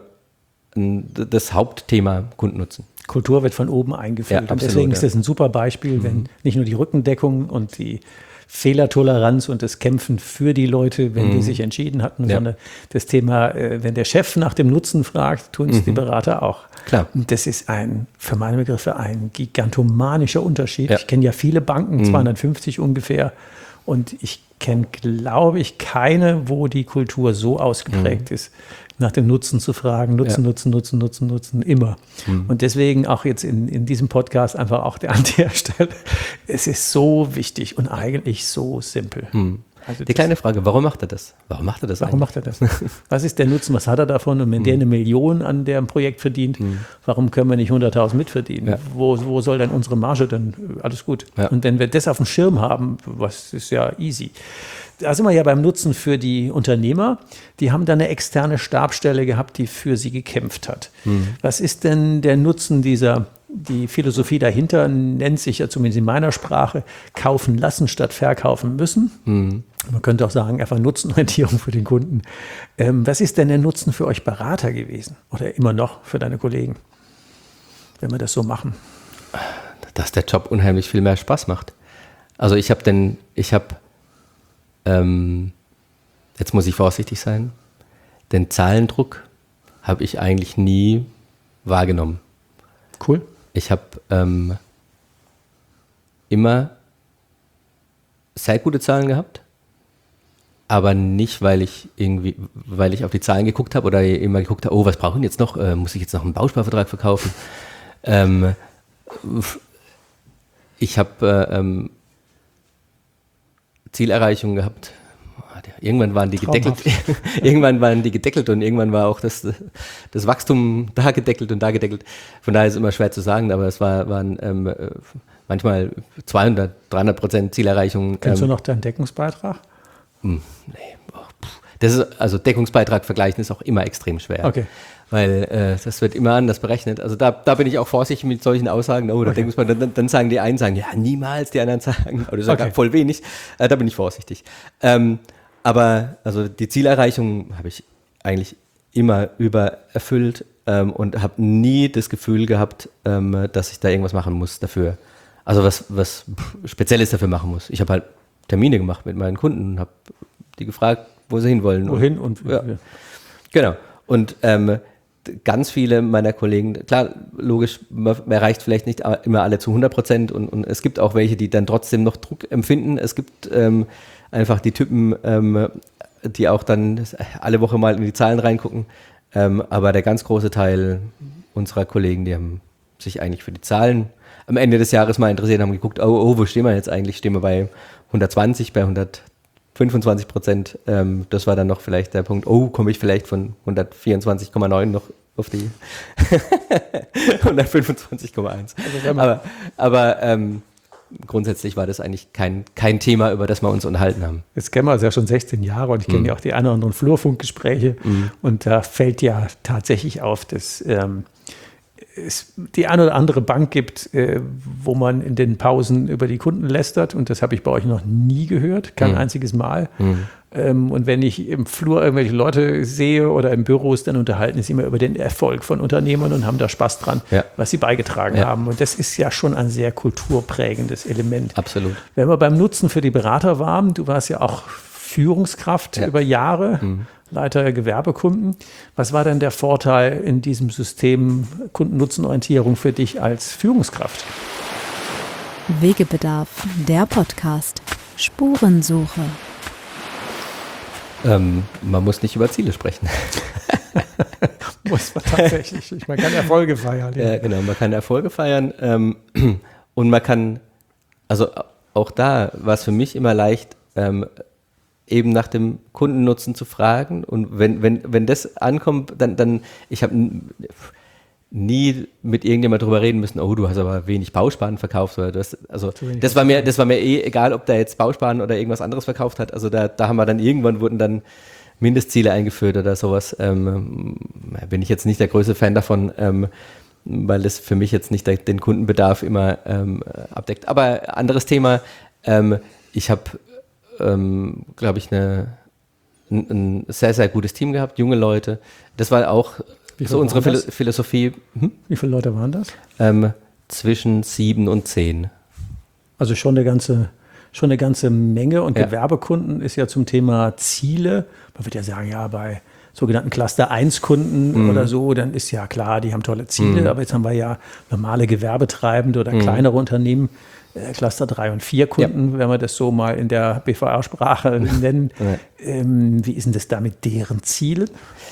das Hauptthema Kundennutzen. Kultur wird von oben eingeführt. Ja, und deswegen ist das ein super Beispiel, wenn mhm. nicht nur die Rückendeckung und die Fehlertoleranz und das Kämpfen für die Leute, wenn mhm. die sich entschieden hatten, ja. sondern das Thema, äh, wenn der Chef nach dem Nutzen fragt, tun es mhm. die Berater auch. Klar. Und das ist ein, für meine Begriffe, ein gigantomanischer Unterschied. Ja. Ich kenne ja viele Banken, mhm. zweihundertfünfzig ungefähr, und ich kenne, glaube ich, keine, wo die Kultur so ausgeprägt mhm. ist, nach dem Nutzen zu fragen, Nutzen, ja. Nutzen, Nutzen, Nutzen, Nutzen, immer. Mhm. Und deswegen auch jetzt in, in diesem Podcast einfach auch der an der Stelle, es ist so wichtig und eigentlich so simpel. Mhm. Also die kleine Frage, warum macht er das? Warum macht er das Warum eigentlich? macht er das? Was ist der Nutzen, was hat er davon? Und wenn mhm. der eine Million an dem Projekt verdient, mhm. warum können wir nicht hunderttausend mitverdienen? Ja. Wo, wo soll denn unsere Marge denn? Alles gut. Ja. Und wenn wir das auf dem Schirm haben, was ist ja easy. Da sind wir ja beim Nutzen für die Unternehmer. Die haben dann eine externe Stabsstelle gehabt, die für sie gekämpft hat. Mhm. Was ist denn der Nutzen dieser, die Philosophie dahinter nennt sich ja zumindest in meiner Sprache, kaufen lassen statt verkaufen müssen. Mhm. Man könnte auch sagen, einfach Nutzenorientierung für den Kunden. Ähm, was ist denn der Nutzen für euch Berater gewesen? Oder immer noch für deine Kollegen, wenn wir das so machen? Dass der Job unheimlich viel mehr Spaß macht. Also ich habe den, ich habe Ähm, jetzt muss ich vorsichtig sein, den Zahlendruck habe ich eigentlich nie wahrgenommen. Cool. Ich habe ähm, immer sehr gute Zahlen gehabt, aber nicht, weil ich irgendwie, weil ich auf die Zahlen geguckt habe oder immer geguckt habe, oh, was brauchen wir jetzt noch? Äh, muss ich jetzt noch einen Bausparvertrag verkaufen? Ähm, ich habe äh, ähm, Zielerreichung gehabt. Irgendwann waren die gedeckelt, irgendwann waren die gedeckelt und irgendwann war auch das, das Wachstum da gedeckelt und da gedeckelt. Von daher ist es immer schwer zu sagen, aber es war, waren ähm, manchmal zweihundert, dreihundert Prozent Zielerreichung. Kennst ähm, du noch deinen Deckungsbeitrag? Mh, nee. Oh, das ist, also Deckungsbeitrag vergleichen ist auch immer extrem schwer. Okay. Weil äh, das wird immer anders berechnet. Also da, da bin ich auch vorsichtig mit solchen Aussagen. Oh, da okay. denkt man, dann, dann sagen die einen, sagen, ja, niemals, die anderen sagen, oder sogar okay. voll wenig. Äh, da bin ich vorsichtig. Ähm, aber also die Zielerreichung habe ich eigentlich immer übererfüllt ähm, und habe nie das Gefühl gehabt, ähm, dass ich da irgendwas machen muss dafür. Also was, was Spezielles dafür machen muss. Ich habe halt Termine gemacht mit meinen Kunden und habe die gefragt, wo sie hinwollen. Wohin und, und ja. Genau. Und ähm, ganz viele meiner Kollegen, klar, logisch, man erreicht vielleicht nicht immer alle zu hundert Prozent und, und es gibt auch welche, die dann trotzdem noch Druck empfinden. Es gibt ähm, einfach die Typen, ähm, die auch dann alle Woche mal in die Zahlen reingucken. Ähm, aber der ganz große Teil unserer Kollegen, die haben sich eigentlich für die Zahlen am Ende des Jahres mal interessiert, haben geguckt, oh, oh, wo stehen wir jetzt eigentlich? Stehen wir bei hundertzwanzig, bei hundertfünfundzwanzig Prozent? Ähm, das war dann noch vielleicht der Punkt, oh, komme ich vielleicht von hundertvierundzwanzig Komma neun noch auf die hundertfünfundzwanzig Komma eins. Also aber aber ähm, grundsätzlich war das eigentlich kein, kein Thema, über das wir uns unterhalten haben. Jetzt kennen wir uns ja schon sechzehn Jahre und ich kenne mhm. ja auch die ein oder anderen Flurfunkgespräche mhm. und da fällt ja tatsächlich auf, dass ähm, es die eine oder andere Bank gibt, äh, wo man in den Pausen über die Kunden lästert und das habe ich bei euch noch nie gehört, kein mhm. einziges Mal. Mhm. Ähm, und wenn ich im Flur irgendwelche Leute sehe oder im Büros, dann unterhalten sie immer über den Erfolg von Unternehmern und haben da Spaß dran, ja. was sie beigetragen ja. haben. Und das ist ja schon ein sehr kulturprägendes Element. Absolut. Wenn wir beim Nutzen für die Berater waren, du warst ja auch Führungskraft ja. über Jahre, mhm. Leiter Gewerbekunden. Was war denn der Vorteil in diesem System Kundennutzenorientierung für dich als Führungskraft? Wegebedarf, der Podcast. Spurensuche. Ähm, man muss nicht über Ziele sprechen. Muss man tatsächlich. Man kann Erfolge feiern. Ja, ja genau, man kann Erfolge feiern. Ähm, und man kann, also auch da war es für mich immer leicht, ähm, eben nach dem Kundennutzen zu fragen. Und wenn, wenn, wenn das ankommt, dann, dann ich habe nie mit irgendjemand drüber reden müssen, oh, du hast aber wenig Bausparen verkauft. Oder das, also das war mir, das war mir eh egal, ob der jetzt Bausparen oder irgendwas anderes verkauft hat. Also da, da haben wir dann irgendwann wurden dann Mindestziele eingeführt oder sowas. Ähm, bin ich jetzt nicht der größte Fan davon, ähm, weil das für mich jetzt nicht der, den Kundenbedarf immer ähm, abdeckt. Aber anderes Thema, ähm, ich habe, ähm, glaube ich, eine, ein, ein sehr, sehr gutes Team gehabt, junge Leute. Das war auch so unsere Philo- Philosophie. Hm? Wie viele Leute waren das? Ähm, zwischen sieben und zehn. Also schon eine ganze, schon eine ganze Menge. Und Ja. Gewerbekunden ist ja zum Thema Ziele. Man wird ja sagen, ja, bei sogenannten Cluster eins Kunden Mhm. oder so, dann ist ja klar, die haben tolle Ziele. Mhm. Aber jetzt haben wir ja normale Gewerbetreibende oder Mhm. kleinere Unternehmen. Äh, Cluster drei und vier Kunden, ja. wenn wir das so mal in der B V R-Sprache nennen. Ja. Ähm, wie ist denn das da mit deren Zielen?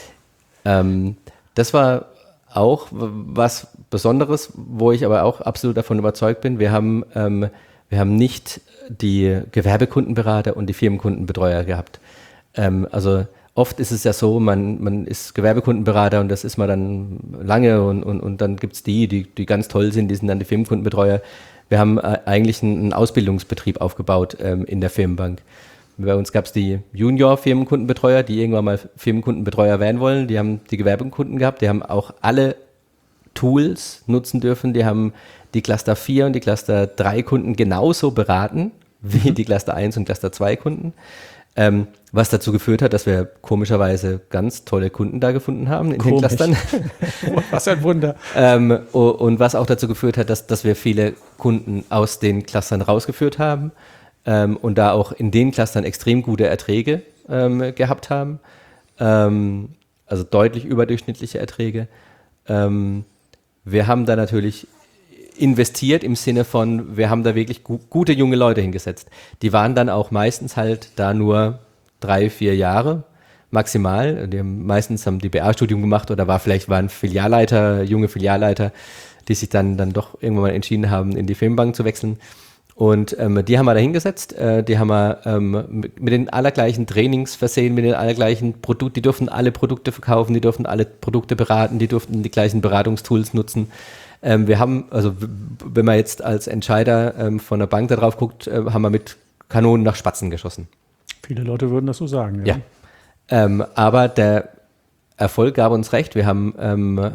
Ähm, das war auch was Besonderes, wo ich aber auch absolut davon überzeugt bin. Wir haben, ähm, wir haben nicht die Gewerbekundenberater und die Firmenkundenbetreuer gehabt. Ähm, also oft ist es ja so, man, man ist Gewerbekundenberater und das ist man dann lange und, und, und dann gibt es die, die, die ganz toll sind, die sind dann die Firmenkundenbetreuer. Wir haben äh, eigentlich einen, einen Ausbildungsbetrieb aufgebaut ähm, in der Firmenbank. Bei uns gab es die Junior-Firmenkundenbetreuer, die irgendwann mal Firmenkundenbetreuer werden wollen. Die haben die Gewerbekunden gehabt, die haben auch alle Tools nutzen dürfen. Die haben die Cluster vier und die Cluster drei Kunden genauso beraten wie die Cluster eins und Cluster zwei Kunden. Ähm, was dazu geführt hat, dass wir komischerweise ganz tolle Kunden da gefunden haben in Komisch. den Clustern. Was ein Wunder. ähm, und was auch dazu geführt hat, dass, dass wir viele Kunden aus den Clustern rausgeführt haben. Ähm, und da auch in den Clustern extrem gute Erträge ähm, gehabt haben, ähm, also deutlich überdurchschnittliche Erträge. Ähm, wir haben da natürlich investiert im Sinne von, wir haben da wirklich gu- gute junge Leute hingesetzt. Die waren dann auch meistens halt da nur drei, vier Jahre maximal. Die haben, meistens haben die B A-Studium gemacht oder war vielleicht waren Filialleiter, junge Filialleiter, die sich dann, dann doch irgendwann mal entschieden haben, in die Firmenbank zu wechseln. Und ähm, die haben wir da hingesetzt, äh, die haben wir ähm, mit, mit den allergleichen Trainings versehen, mit den allergleichen Produkten, die durften alle Produkte verkaufen, die durften alle Produkte beraten, die durften die gleichen Beratungstools nutzen. Ähm, wir haben, also w- wenn man jetzt als Entscheider ähm, von der Bank da drauf guckt, äh, haben wir mit Kanonen nach Spatzen geschossen. Viele Leute würden das so sagen. Ja. Ähm, aber der Erfolg gab uns recht, wir haben ähm,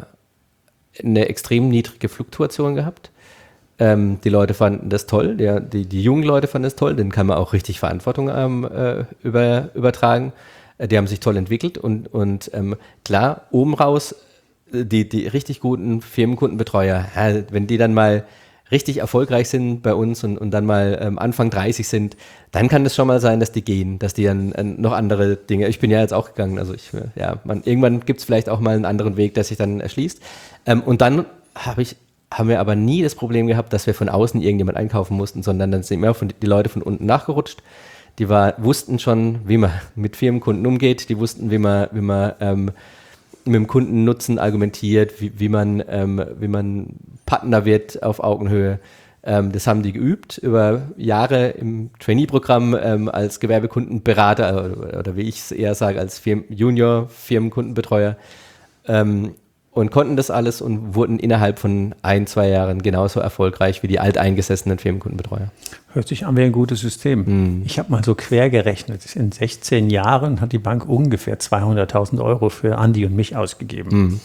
eine extrem niedrige Fluktuation gehabt. Ähm, die Leute fanden das toll, die, die, die jungen Leute fanden das toll, denen kann man auch richtig Verantwortung ähm, äh, über, übertragen. Äh, die haben sich toll entwickelt und, und ähm, klar, oben raus, die, die richtig guten Firmenkundenbetreuer, ja, wenn die dann mal richtig erfolgreich sind bei uns und, und dann mal ähm, Anfang dreißig sind, dann kann es schon mal sein, dass die gehen, dass die dann äh, noch andere Dinge, ich bin ja jetzt auch gegangen, also ich, äh, ja, man, irgendwann gibt es vielleicht auch mal einen anderen Weg, der sich dann erschließt. Ähm, und dann habe ich haben wir aber nie das Problem gehabt, dass wir von außen irgendjemand einkaufen mussten, sondern dann sind immer von, die Leute von unten nachgerutscht. Die war, wussten schon, wie man mit Firmenkunden umgeht, die wussten, wie man, wie man ähm, mit dem Kundennutzen argumentiert, wie, wie, man, ähm, wie man Partner wird auf Augenhöhe. Ähm, das haben die geübt über Jahre im Trainee-Programm ähm, als Gewerbekundenberater oder, oder wie ich es eher sage, als Firmen, Junior-Firmenkundenbetreuer. Ähm, Und konnten das alles und wurden innerhalb von ein, zwei Jahren genauso erfolgreich wie die alteingesessenen Firmenkundenbetreuer. Hört sich an wie ein gutes System. Hm. Ich habe mal so quer gerechnet. In sechzehn Jahren hat die Bank ungefähr zweihunderttausend Euro für Andi und mich ausgegeben. Hm.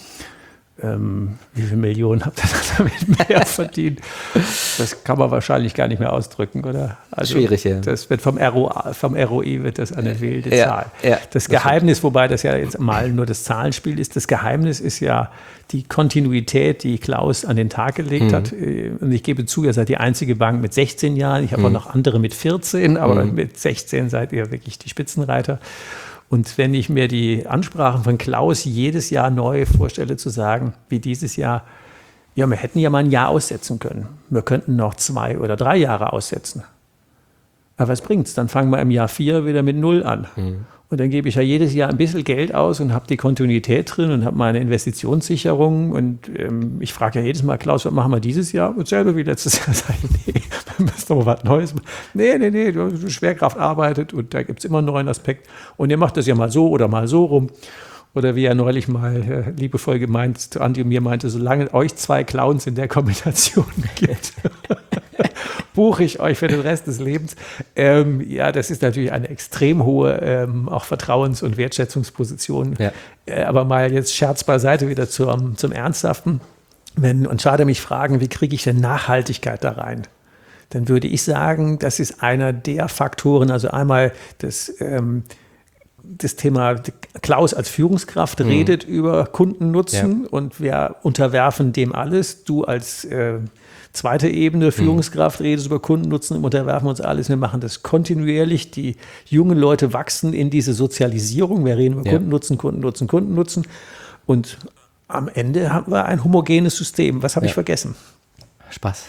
Ähm, wie viele Millionen habt ihr damit mehr verdient? Das kann man wahrscheinlich gar nicht mehr ausdrücken, oder? Also Schwierig, ja. Das wird vom R O, vom R O I wird das eine wilde Ja, Zahl. ja, das Geheimnis, wobei das ja jetzt mal nur das Zahlenspiel ist, das Geheimnis ist ja die Kontinuität, die Klaus an den Tag gelegt Mhm. hat. Und ich gebe zu, ihr seid die einzige Bank mit sechzehn Jahren. Ich habe Mhm. auch noch andere mit vierzehn, aber Mhm. mit sechzehn seid ihr wirklich die Spitzenreiter. Und wenn ich mir die Ansprachen von Klaus jedes Jahr neu vorstelle, zu sagen, wie dieses Jahr, ja, wir hätten ja mal ein Jahr aussetzen können. Wir könnten noch zwei oder drei Jahre aussetzen. Aber was bringt's? Dann fangen wir im Jahr vier wieder mit Null an. Mhm. Und dann gebe ich ja jedes Jahr ein bisschen Geld aus und habe die Kontinuität drin und habe meine Investitionssicherung. Und ähm, ich frage ja jedes Mal, Klaus, was machen wir dieses Jahr? Und selber wie letztes Jahr. Sag ich, nee, wir müssen doch was Neues machen. Nee, nee, nee, die Schwerkraft arbeitet und da gibt es immer einen neuen Aspekt. Und ihr macht das ja mal so oder mal so rum. Oder wie er neulich mal äh, liebevoll gemeint zu Andi und mir meinte, solange euch zwei Clowns in der Kombination gibt, buche ich euch für den Rest des Lebens. Ähm, ja, das ist natürlich eine extrem hohe ähm, auch Vertrauens- und Wertschätzungsposition. Ja. Äh, aber mal jetzt Scherz beiseite wieder zum, zum Ernsthaften. Wenn Entscheider mich fragen, wie kriege ich denn Nachhaltigkeit da rein? Dann würde ich sagen, das ist einer der Faktoren, also einmal das ähm, das Thema Klaus als Führungskraft mhm. redet über Kundennutzen ja. und wir unterwerfen dem alles. Du als äh, zweite Ebene Führungskraft mhm. redest über Kundennutzen und unterwerfen uns alles. Wir machen das kontinuierlich. Die jungen Leute wachsen in diese Sozialisierung. Wir reden über ja. Kundennutzen, Kundennutzen, Kundennutzen. Und am Ende haben wir ein homogenes System. Was habe ja. ich vergessen? Spaß.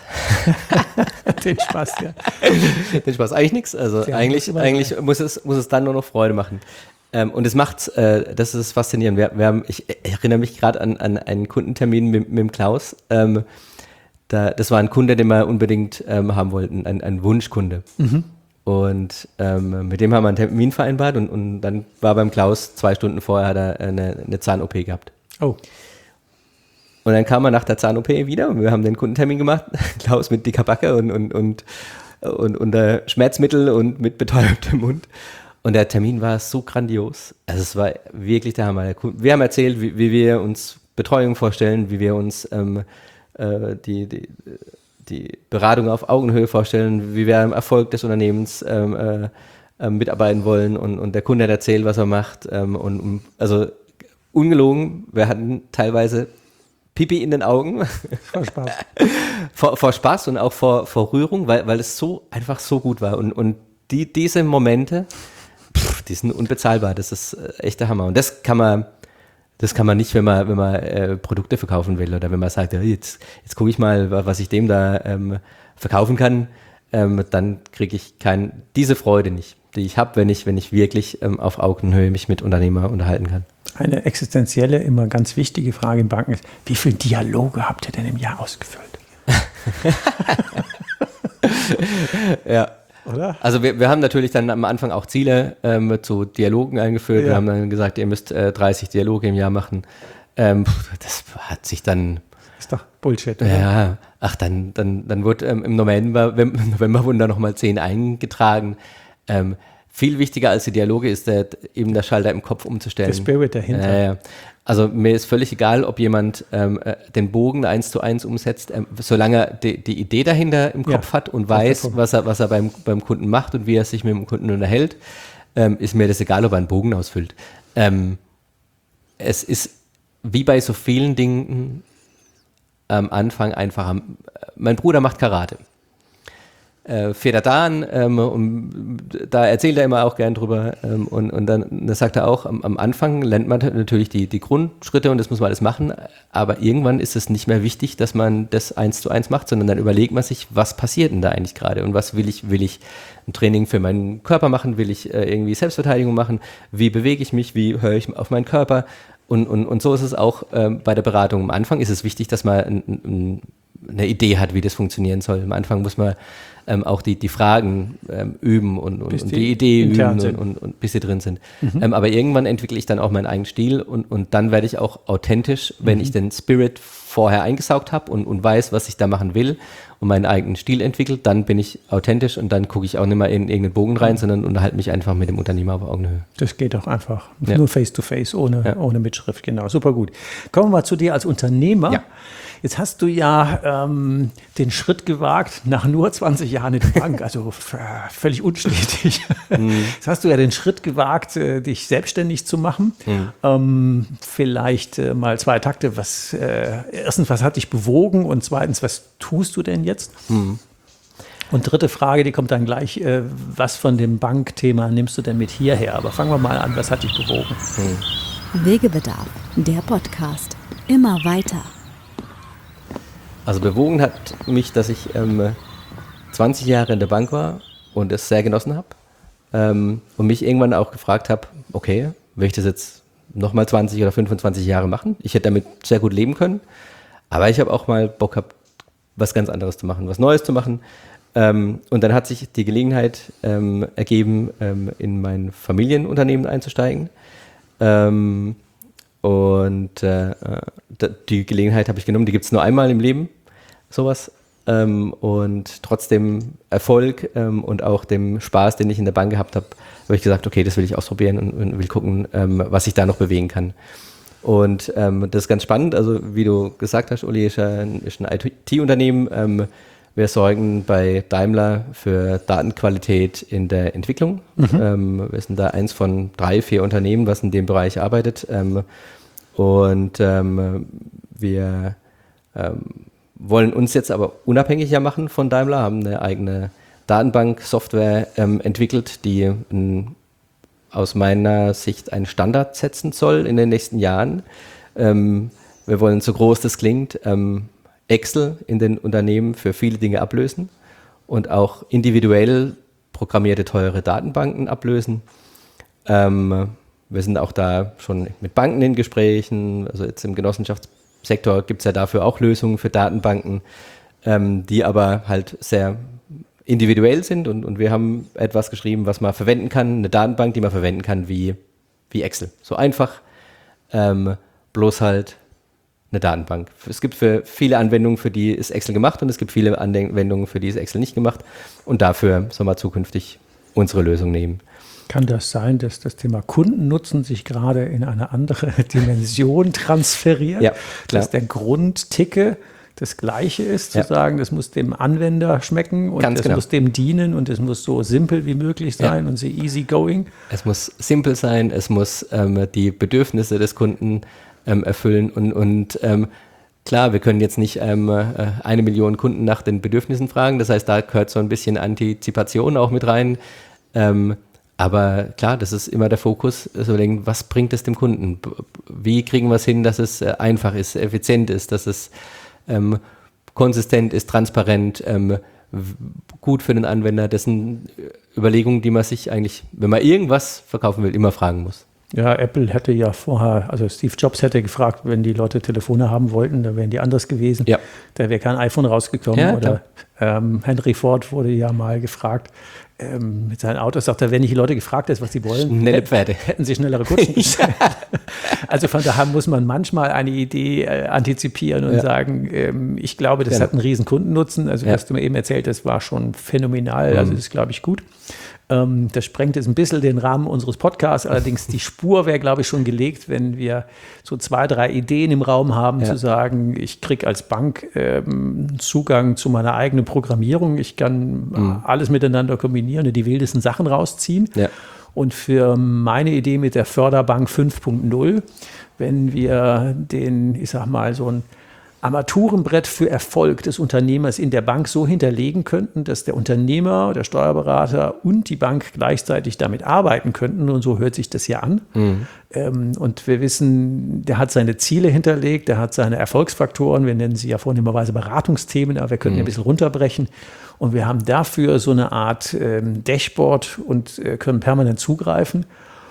Den Spaß, ja. Den Spaß, eigentlich nichts. Also ja, eigentlich, eigentlich muss, es, muss es dann nur noch Freude machen. Ähm, und es macht, äh, das ist faszinierend. Wir, wir haben, ich erinnere mich gerade an, an einen Kundentermin mit, mit dem Klaus. Ähm, da, das war ein Kunde, den wir unbedingt ähm, haben wollten, ein, ein Wunschkunde. Mhm. Und ähm, mit dem haben wir einen Termin vereinbart und, und dann war beim Klaus zwei Stunden vorher hat er eine, eine Zahn-O P gehabt. Oh. Und dann kam er nach der Zahn-O P wieder und wir haben den Kundentermin gemacht. Klaus mit dicker Backe und, und, und, und unter Schmerzmittel und mit betäubtem Mund. Und der Termin war so grandios. Also es war wirklich der Hammer. Wir haben erzählt, wie, wie wir uns Betreuung vorstellen, wie wir uns ähm, äh, die, die, die Beratung auf Augenhöhe vorstellen, wie wir am Erfolg des Unternehmens ähm, äh, äh, mitarbeiten wollen. Und, und der Kunde hat erzählt, was er macht. Ähm, und, und also ungelogen, wir hatten teilweise Pipi in den Augen. Vor Spaß. vor, vor Spaß und auch vor, vor Rührung, weil, weil es so einfach so gut war. Und, und die, diese Momente, pff, die sind unbezahlbar. Das ist echt der Hammer. Und das kann man, das kann man nicht, wenn man, wenn man äh, Produkte verkaufen will oder wenn man sagt, ja, jetzt, jetzt gucke ich mal, was ich dem da ähm, verkaufen kann. Ähm, dann kriege ich kein, diese Freude nicht, die ich habe, wenn ich, wenn ich wirklich ähm, auf Augenhöhe mich mit Unternehmer unterhalten kann. Eine existenzielle, immer ganz wichtige Frage in Banken ist, wie viele Dialoge habt ihr denn im Jahr ausgefüllt? Ja. Oder? Also wir, wir haben natürlich dann am Anfang auch Ziele ähm, zu Dialogen eingeführt. Ja. Wir haben dann gesagt, ihr müsst äh, dreißig Dialoge im Jahr machen. Ähm, das hat sich dann... Ist doch Bullshit, oder? Ja, ach, dann, dann, dann wurde ähm, im November, im November wurden da nochmal zehn eingetragen. Ähm, Viel wichtiger als die Dialoge ist der, eben der Schalter im Kopf umzustellen. Der Spirit dahinter. Äh, ja. Also mir ist völlig egal, ob jemand ähm, den Bogen eins zu eins umsetzt, ähm, solange er die, die Idee dahinter im Kopf ja, hat und weiß, was er, was er beim, beim Kunden macht und wie er sich mit dem Kunden unterhält, ähm, ist mir das egal, ob er einen Bogen ausfüllt. Ähm, es ist wie bei so vielen Dingen am Anfang einfacher. Mein Bruder macht Karate. Äh, federt da an ähm, und da erzählt er immer auch gern drüber ähm, und, und dann das sagt er auch, am, am Anfang lernt man natürlich die, die Grundschritte und das muss man alles machen, aber irgendwann ist es nicht mehr wichtig, dass man das eins zu eins macht, sondern dann überlegt man sich, was passiert denn da eigentlich gerade und was will ich, will ich ein Training für meinen Körper machen, will ich äh, irgendwie Selbstverteidigung machen, wie bewege ich mich, wie höre ich auf meinen Körper und, und, und so ist es auch ähm, bei der Beratung. Am Anfang ist es wichtig, dass man ein, ein, eine Idee hat, wie das funktionieren soll. Am Anfang muss man Ähm, auch die, die Fragen ähm, üben und, und, und die, die Idee üben und, und, und bis sie drin sind. Mhm. Ähm, aber irgendwann entwickle ich dann auch meinen eigenen Stil und, und dann werde ich auch authentisch, wenn mhm. ich den Spirit vorher eingesaugt habe und, und weiß, was ich da machen will und meinen eigenen Stil entwickelt, dann bin ich authentisch und dann gucke ich auch nicht mehr in irgendeinen Bogen rein, mhm. sondern unterhalte mich einfach mit dem Unternehmer auf Augenhöhe. Das geht auch einfach. Ja. Nur face to face, ohne, ja. ohne Mitschrift. Genau, super gut. Kommen wir mal zu dir als Unternehmer. Ja. Jetzt hast du ja ähm, den Schritt gewagt, nach nur zwanzig Jahren in der Bank, also äh, völlig unstetig. Mhm. Jetzt hast du ja den Schritt gewagt, äh, dich selbstständig zu machen. Mhm. Ähm, vielleicht äh, mal zwei Takte. Was, äh, erstens, was hat dich bewogen? Und zweitens, was tust du denn jetzt? Mhm. Und dritte Frage, die kommt dann gleich. Äh, was von dem Bankthema nimmst du denn mit hierher? Aber fangen wir mal an, was hat dich bewogen? Mhm. Wegebedarf, der Podcast. Immer weiter. Also bewogen hat mich, dass ich ähm, zwanzig Jahre in der Bank war und es sehr genossen habe. ähm, und mich irgendwann auch gefragt habe, okay, will ich das jetzt nochmal zwanzig oder fünfundzwanzig Jahre machen? Ich hätte damit sehr gut leben können, aber ich habe auch mal Bock gehabt, was ganz anderes zu machen, was Neues zu machen. Ähm, und dann hat sich die Gelegenheit ähm, ergeben, ähm, in mein Familienunternehmen einzusteigen. Ähm, und äh, die Gelegenheit habe ich genommen, die gibt es nur einmal im Leben, sowas. Ähm, und trotzdem Erfolg ähm, und auch dem Spaß, den ich in der Bank gehabt habe, habe ich gesagt, okay, das will ich ausprobieren und, und will gucken, ähm, was ich da noch bewegen kann. Und ähm, das ist ganz spannend, also wie du gesagt hast, Uli, ist ein, ist ein I T-Unternehmen. Ähm, wir sorgen bei Daimler für Datenqualität in der Entwicklung. Mhm. Ähm, wir sind da eins von drei, vier Unternehmen, was in dem Bereich arbeitet. Ähm, und ähm, wir ähm, wollen uns jetzt aber unabhängiger machen von Daimler, haben eine eigene Datenbank-Software ähm, entwickelt, die ein, aus meiner Sicht einen Standard setzen soll in den nächsten Jahren. Ähm, wir wollen, so groß das klingt, ähm, Excel in den Unternehmen für viele Dinge ablösen und auch individuell programmierte teure Datenbanken ablösen. Ähm, wir sind auch da schon mit Banken in Gesprächen, also jetzt im Genossenschaftssektor gibt es ja dafür auch Lösungen für Datenbanken, ähm, die aber halt sehr individuell sind und, und wir haben etwas geschrieben, was man verwenden kann, eine Datenbank, die man verwenden kann wie, wie Excel. So einfach, ähm, bloß halt eine Datenbank. Es gibt für viele Anwendungen, für die ist Excel gemacht und es gibt viele Anwendungen, für die ist Excel nicht gemacht und dafür soll man zukünftig unsere Lösung nehmen. Kann das sein, dass das Thema Kundennutzen sich gerade in eine andere Dimension transferiert? Ja, klar. Dass der Grundticke das Gleiche ist, zu ja. sagen, das muss dem Anwender schmecken und Ganz das genau. muss dem dienen und es muss so simpel wie möglich sein ja. und so easy going. Es muss simpel sein, es muss ähm, die Bedürfnisse des Kunden ähm, erfüllen und, und ähm, klar, wir können jetzt nicht ähm, eine Million Kunden nach den Bedürfnissen fragen, das heißt, da gehört so ein bisschen Antizipation auch mit rein, ähm, aber klar, das ist immer der Fokus, so überlegen, was bringt es dem Kunden? Wie kriegen wir es hin, dass es äh, einfach ist, effizient ist, dass es ähm, konsistent ist, transparent, ähm, w- gut für den Anwender? Das sind Überlegungen, die man sich eigentlich, wenn man irgendwas verkaufen will, immer fragen muss. Ja, Apple hätte ja vorher, also Steve Jobs hätte gefragt, wenn die Leute Telefone haben wollten, dann wären die anders gewesen. Ja. Da wäre kein iPhone rausgekommen. Ja, oder ähm, Henry Ford wurde ja mal gefragt, ähm, mit seinen Autos, sagt er, wenn nicht die Leute gefragt ist, was sie wollen, Schnelle Pferde. hätten sie schnellere Kutschen bestellt. Also von daher muss man manchmal eine Idee äh, antizipieren und ja. sagen, ähm, ich glaube, das genau. hat einen riesen Kundennutzen. Also ja. was du mir eben erzählt hast, war schon phänomenal. Mhm. Also das ist, glaube ich, gut. Ähm, das sprengt jetzt ein bisschen den Rahmen unseres Podcasts. Allerdings die Spur wäre, glaube ich, schon gelegt, wenn wir so zwei, drei Ideen im Raum haben, ja. zu sagen, ich kriege als Bank ähm, Zugang zu meiner eigenen Programmierung. Ich kann mhm. alles miteinander kombinieren und die wildesten Sachen rausziehen. Ja. Und für meine Idee mit der Förderbank fünf Punkt null, wenn wir den, ich sag mal, so ein Armaturenbrett für Erfolg des Unternehmers in der Bank so hinterlegen könnten, dass der Unternehmer, der Steuerberater und die Bank gleichzeitig damit arbeiten könnten. Und so hört sich das ja an. Mhm. Ähm, und wir wissen, der hat seine Ziele hinterlegt, der hat seine Erfolgsfaktoren. Wir nennen sie ja vornehmerweise Beratungsthemen, aber wir können mhm. ein bisschen runterbrechen. Und wir haben dafür so eine Art ähm, Dashboard und äh, können permanent zugreifen.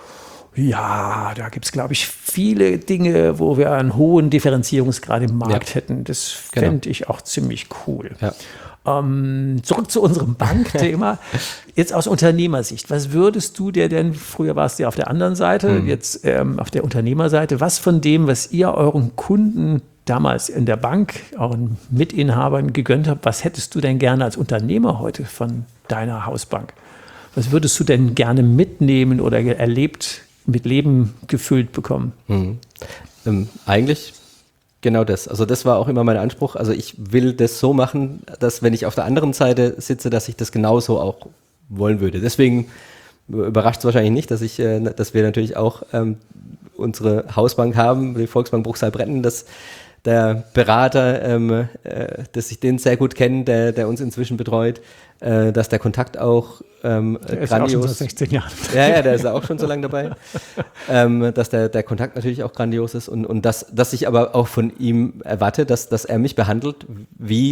Ja, da gibt es, glaube ich, viele Dinge, wo wir einen hohen Differenzierungsgrad im Markt ja. hätten. Das fände genau. ich auch ziemlich cool. Ja. Ähm, zurück zu unserem Bankthema. Jetzt aus Unternehmersicht, was würdest du dir denn, früher warst du ja auf der anderen Seite, mhm. jetzt ähm, auf der Unternehmerseite, was von dem, was ihr euren Kunden damals in der Bank, euren Mitinhabern gegönnt habt, was hättest du denn gerne als Unternehmer heute von deiner Hausbank? Was würdest du denn gerne mitnehmen oder erlebt mit Leben gefüllt bekommen? Mhm. Ähm, eigentlich genau das. Also das war auch immer mein Anspruch. Also ich will das so machen, dass wenn ich auf der anderen Seite sitze, dass ich das genauso auch wollen würde. Deswegen überrascht es wahrscheinlich nicht, dass ich, äh, dass wir natürlich auch ähm, unsere Hausbank haben, die Volksbank Bruchsal-Bretten, dass der Berater, ähm, äh, dass ich den sehr gut kenne, der, der uns inzwischen betreut, äh, dass der Kontakt auch ähm, der ist grandios. Ja auch schon seit sechzehn Jahren. Ja, ja, der ist auch schon so lange dabei. ähm, dass der, der Kontakt natürlich auch grandios ist und, und dass, dass ich aber auch von ihm erwarte, dass, dass er mich behandelt wie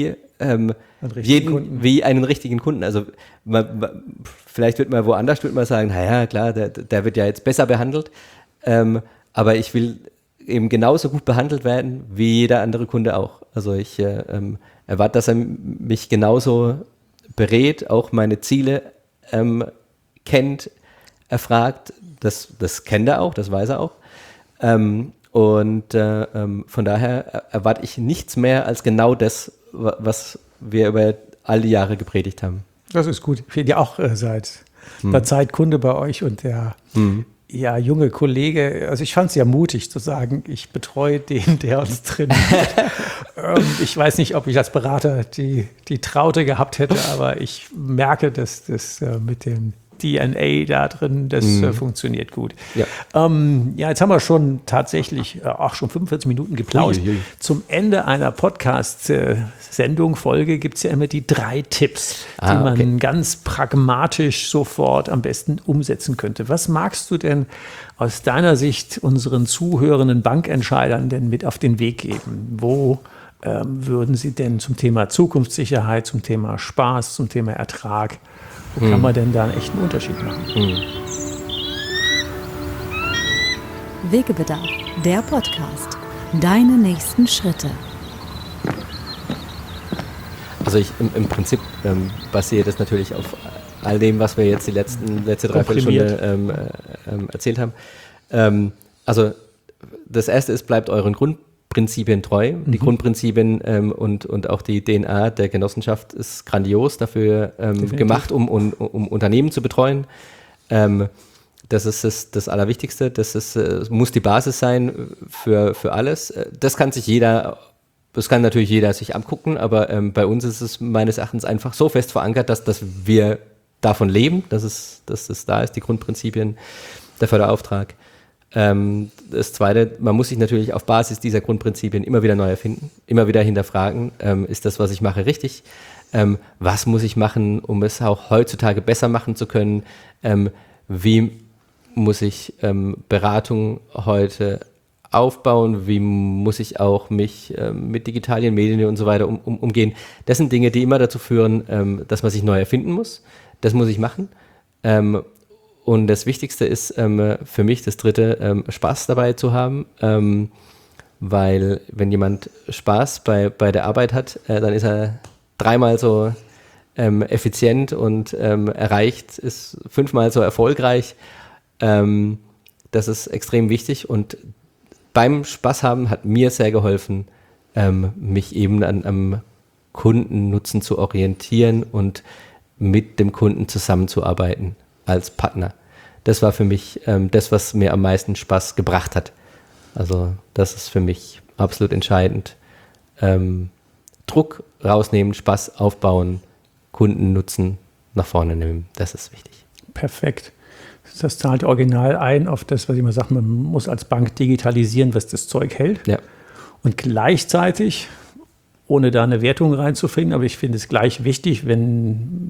ähm, jeden Kunden. Wie einen richtigen Kunden. Also man, man, vielleicht wird man woanders wird man sagen, naja, klar, der, der wird ja jetzt besser behandelt, ähm, aber ich will eben genauso gut behandelt werden wie jeder andere Kunde auch. Also ich äh, ähm, erwarte, dass er mich genauso berät, auch meine Ziele ähm, kennt, erfragt. Das, das kennt er auch, das weiß er auch. Ähm, und äh, ähm, von daher erwarte ich nichts mehr als genau das, was wir über all die Jahre gepredigt haben. Das ist gut. Ich bin ja auch äh, seit hm. einer Zeit Kunde bei euch und der hm. ja, junge Kollege, also ich fand es ja mutig zu sagen, ich betreue den, der uns trainiert. ähm, ich weiß nicht, ob ich als Berater die, die Traute gehabt hätte, aber ich merke, dass das äh, mit dem D N A da drin, das mm. äh, funktioniert gut. Ja. Ähm, ja, jetzt haben wir schon tatsächlich äh, auch schon fünfundvierzig Minuten geplaudert. Ui, ui. Zum Ende einer Podcast-Sendung, Folge gibt es ja immer die drei Tipps, ah, die man okay. ganz pragmatisch sofort am besten umsetzen könnte. Was magst du denn aus deiner Sicht unseren zuhörenden Bankentscheidern denn mit auf den Weg geben? Wo ähm, würden sie denn zum Thema Zukunftssicherheit, zum Thema Spaß, zum Thema Ertrag, wo kann man denn da einen echten Unterschied machen? Hm. Wegebedarf, der Podcast. Deine nächsten Schritte. Also ich im, im Prinzip ähm, basiert das natürlich auf all dem, was wir jetzt die letzten letzte Dreiviertelstunde ähm, ähm, erzählt haben. Ähm, also das erste ist, bleibt euren Grundprinzipien treu. Mhm. Die Grundprinzipien ähm, und, und auch die D N A der Genossenschaft ist grandios dafür ähm, gemacht, um, um, um Unternehmen zu betreuen. Ähm, das ist das, das Allerwichtigste. Das ist, äh, muss die Basis sein für, für alles. Das kann sich jeder, das kann natürlich jeder sich angucken, aber ähm, bei uns ist es meines Erachtens einfach so fest verankert, dass, dass wir davon leben, dass es, dass es da ist, die Grundprinzipien, der Förderauftrag. Ähm, das Zweite, man muss sich natürlich auf Basis dieser Grundprinzipien immer wieder neu erfinden, immer wieder hinterfragen, ähm, ist das, was ich mache, richtig? Ähm, was muss ich machen, um es auch heutzutage besser machen zu können? Ähm, wie muss ich ähm, Beratung heute aufbauen? Wie muss ich auch mich ähm, mit digitalen Medien und so weiter um, um, umgehen? Das sind Dinge, die immer dazu führen, ähm, dass man sich neu erfinden muss. Das muss ich machen. Ähm, Und das Wichtigste ist ähm, für mich, das Dritte, ähm, Spaß dabei zu haben, ähm, weil wenn jemand Spaß bei, bei der Arbeit hat, äh, dann ist er dreimal so ähm, effizient und ähm, erreicht, ist fünfmal so erfolgreich. Ähm, das ist extrem wichtig und beim Spaß haben hat mir sehr geholfen, ähm, mich eben an, am Kundennutzen zu orientieren und mit dem Kunden zusammenzuarbeiten als Partner. Das war für mich ähm, das, was mir am meisten Spaß gebracht hat. Also das ist für mich absolut entscheidend. Ähm, Druck rausnehmen, Spaß aufbauen, Kunden nutzen, nach vorne nehmen. Das ist wichtig. Perfekt. Das zahlt original ein auf das, was ich immer sage, man muss als Bank digitalisieren, was das Zeug hält. Ja. Und gleichzeitig, ohne da eine Wertung reinzufinden, aber ich finde es gleich wichtig, wenn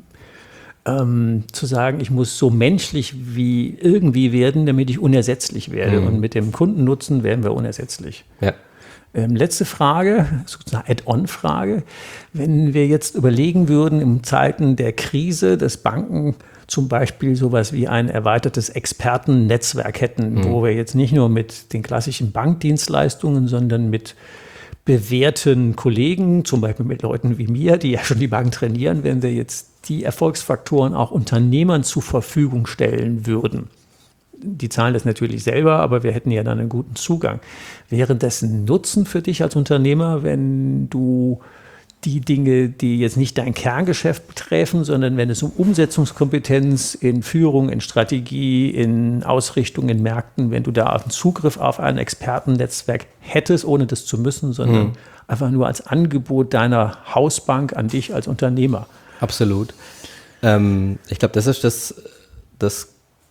Ähm, zu sagen, ich muss so menschlich wie irgendwie werden, damit ich unersetzlich werde. Mhm. Und mit dem Kundennutzen werden wir unersetzlich. Ja. Ähm, letzte Frage, sozusagen Add-on-Frage. Wenn wir jetzt überlegen würden, in Zeiten der Krise, dass Banken zum Beispiel sowas wie ein erweitertes Expertennetzwerk hätten, mhm. wo wir jetzt nicht nur mit den klassischen Bankdienstleistungen, sondern mit bewährten Kollegen, zum Beispiel mit Leuten wie mir, die ja schon die Bank trainieren, wenn wir jetzt die Erfolgsfaktoren auch Unternehmern zur Verfügung stellen würden. Die zahlen das natürlich selber, aber wir hätten ja dann einen guten Zugang. Wäre das ein Nutzen für dich als Unternehmer, wenn du die Dinge, die jetzt nicht dein Kerngeschäft betreffen, sondern wenn es um Umsetzungskompetenz in Führung, in Strategie, in Ausrichtung, in Märkten, wenn du da einen Zugriff auf ein Expertennetzwerk hättest, ohne das zu müssen, sondern mhm. einfach nur als Angebot deiner Hausbank an dich als Unternehmer? Absolut. Ähm, ich glaube, das ist das, das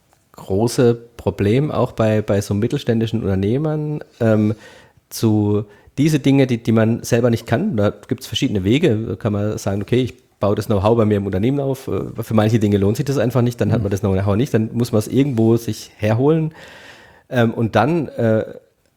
große Problem auch bei, bei so mittelständischen Unternehmern, ähm, zu diese Dinge, die, die man selber nicht kann. Da gibt es verschiedene Wege. Da kann man sagen, okay, ich baue das Know-how bei mir im Unternehmen auf. Für manche Dinge lohnt sich das einfach nicht. Dann mhm. hat man das Know-how nicht. Dann muss man es irgendwo sich herholen. Ähm, und dann äh,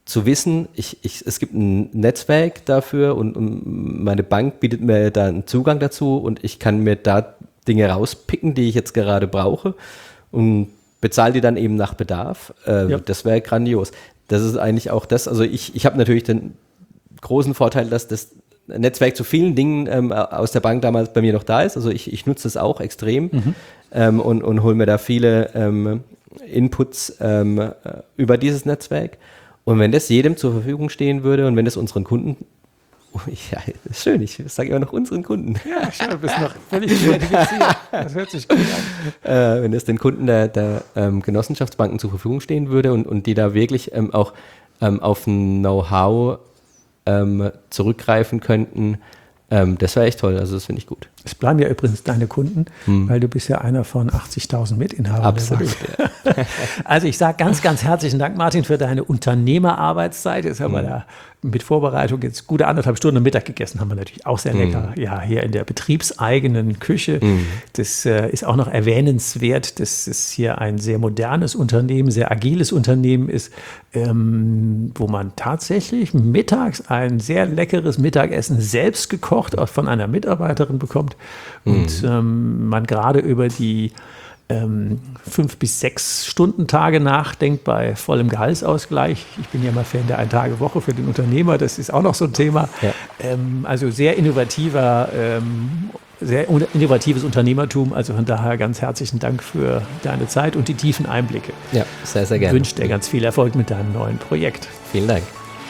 zu wissen, ich, ich, es gibt ein Netzwerk dafür und, und meine Bank bietet mir da einen Zugang dazu und ich kann mir da Dinge rauspicken, die ich jetzt gerade brauche und bezahle die dann eben nach Bedarf. Äh, ja. Das wäre grandios. Das ist eigentlich auch das, also ich, ich habe natürlich den großen Vorteil, dass das Netzwerk zu vielen Dingen ähm, aus der Bank damals bei mir noch da ist. Also ich, ich nutze das auch extrem mhm. ähm, und, und hole mir da viele ähm, Inputs ähm, über dieses Netzwerk. Und wenn das jedem zur Verfügung stehen würde und wenn das unseren Kunden, oh, ja, das ist schön, ich sage immer noch unseren Kunden. Ja, schön, du bist noch völlig identifiziert. Das hört sich gut an. Äh, wenn das den Kunden der, der ähm, Genossenschaftsbanken zur Verfügung stehen würde und, und die da wirklich ähm, auch ähm, auf ein Know-how ähm, zurückgreifen könnten, ähm, das wäre echt toll, also das finde ich gut. Es bleiben ja übrigens deine Kunden, hm. weil du bist ja einer von achtzigtausend Mitinhabern. Absolut, ja. Also ich sage ganz, ganz herzlichen Dank, Martin, für deine Unternehmerarbeitszeit. Jetzt haben wir da mit Vorbereitung jetzt gute anderthalb Stunden Mittag gegessen, haben wir natürlich auch sehr lecker. Mm. Ja, hier in der betriebseigenen Küche. Mm. Das äh, ist auch noch erwähnenswert, dass es hier ein sehr modernes Unternehmen, sehr agiles Unternehmen ist, ähm, wo man tatsächlich mittags ein sehr leckeres Mittagessen selbst gekocht auch von einer Mitarbeiterin bekommt und mm. ähm, man gerade über die Ähm, fünf bis sechs Stunden Tage nachdenkt bei vollem Gehaltsausgleich. Ich bin ja mal Fan der Ein-Tage-Woche für den Unternehmer, das ist auch noch so ein Thema. Ja. Ähm, also sehr innovativer, ähm, sehr innovatives Unternehmertum. Also von daher ganz herzlichen Dank für deine Zeit und die tiefen Einblicke. Ja, sehr, sehr gerne. Ich wünsche dir ganz viel Erfolg mit deinem neuen Projekt. Vielen Dank.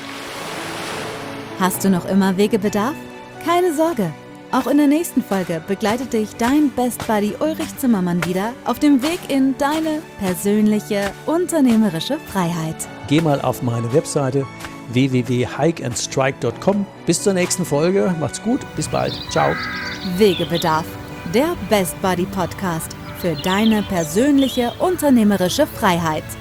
Hast du noch immer Wegebedarf? Keine Sorge. Auch in der nächsten Folge begleitet dich dein Best Buddy Ulrich Zimmermann wieder auf dem Weg in deine persönliche unternehmerische Freiheit. Geh mal auf meine Webseite w w w punkt hike and strike punkt com. Bis zur nächsten Folge. Macht's gut. Bis bald. Ciao. Wegebedarf, der Best Buddy Podcast für deine persönliche unternehmerische Freiheit.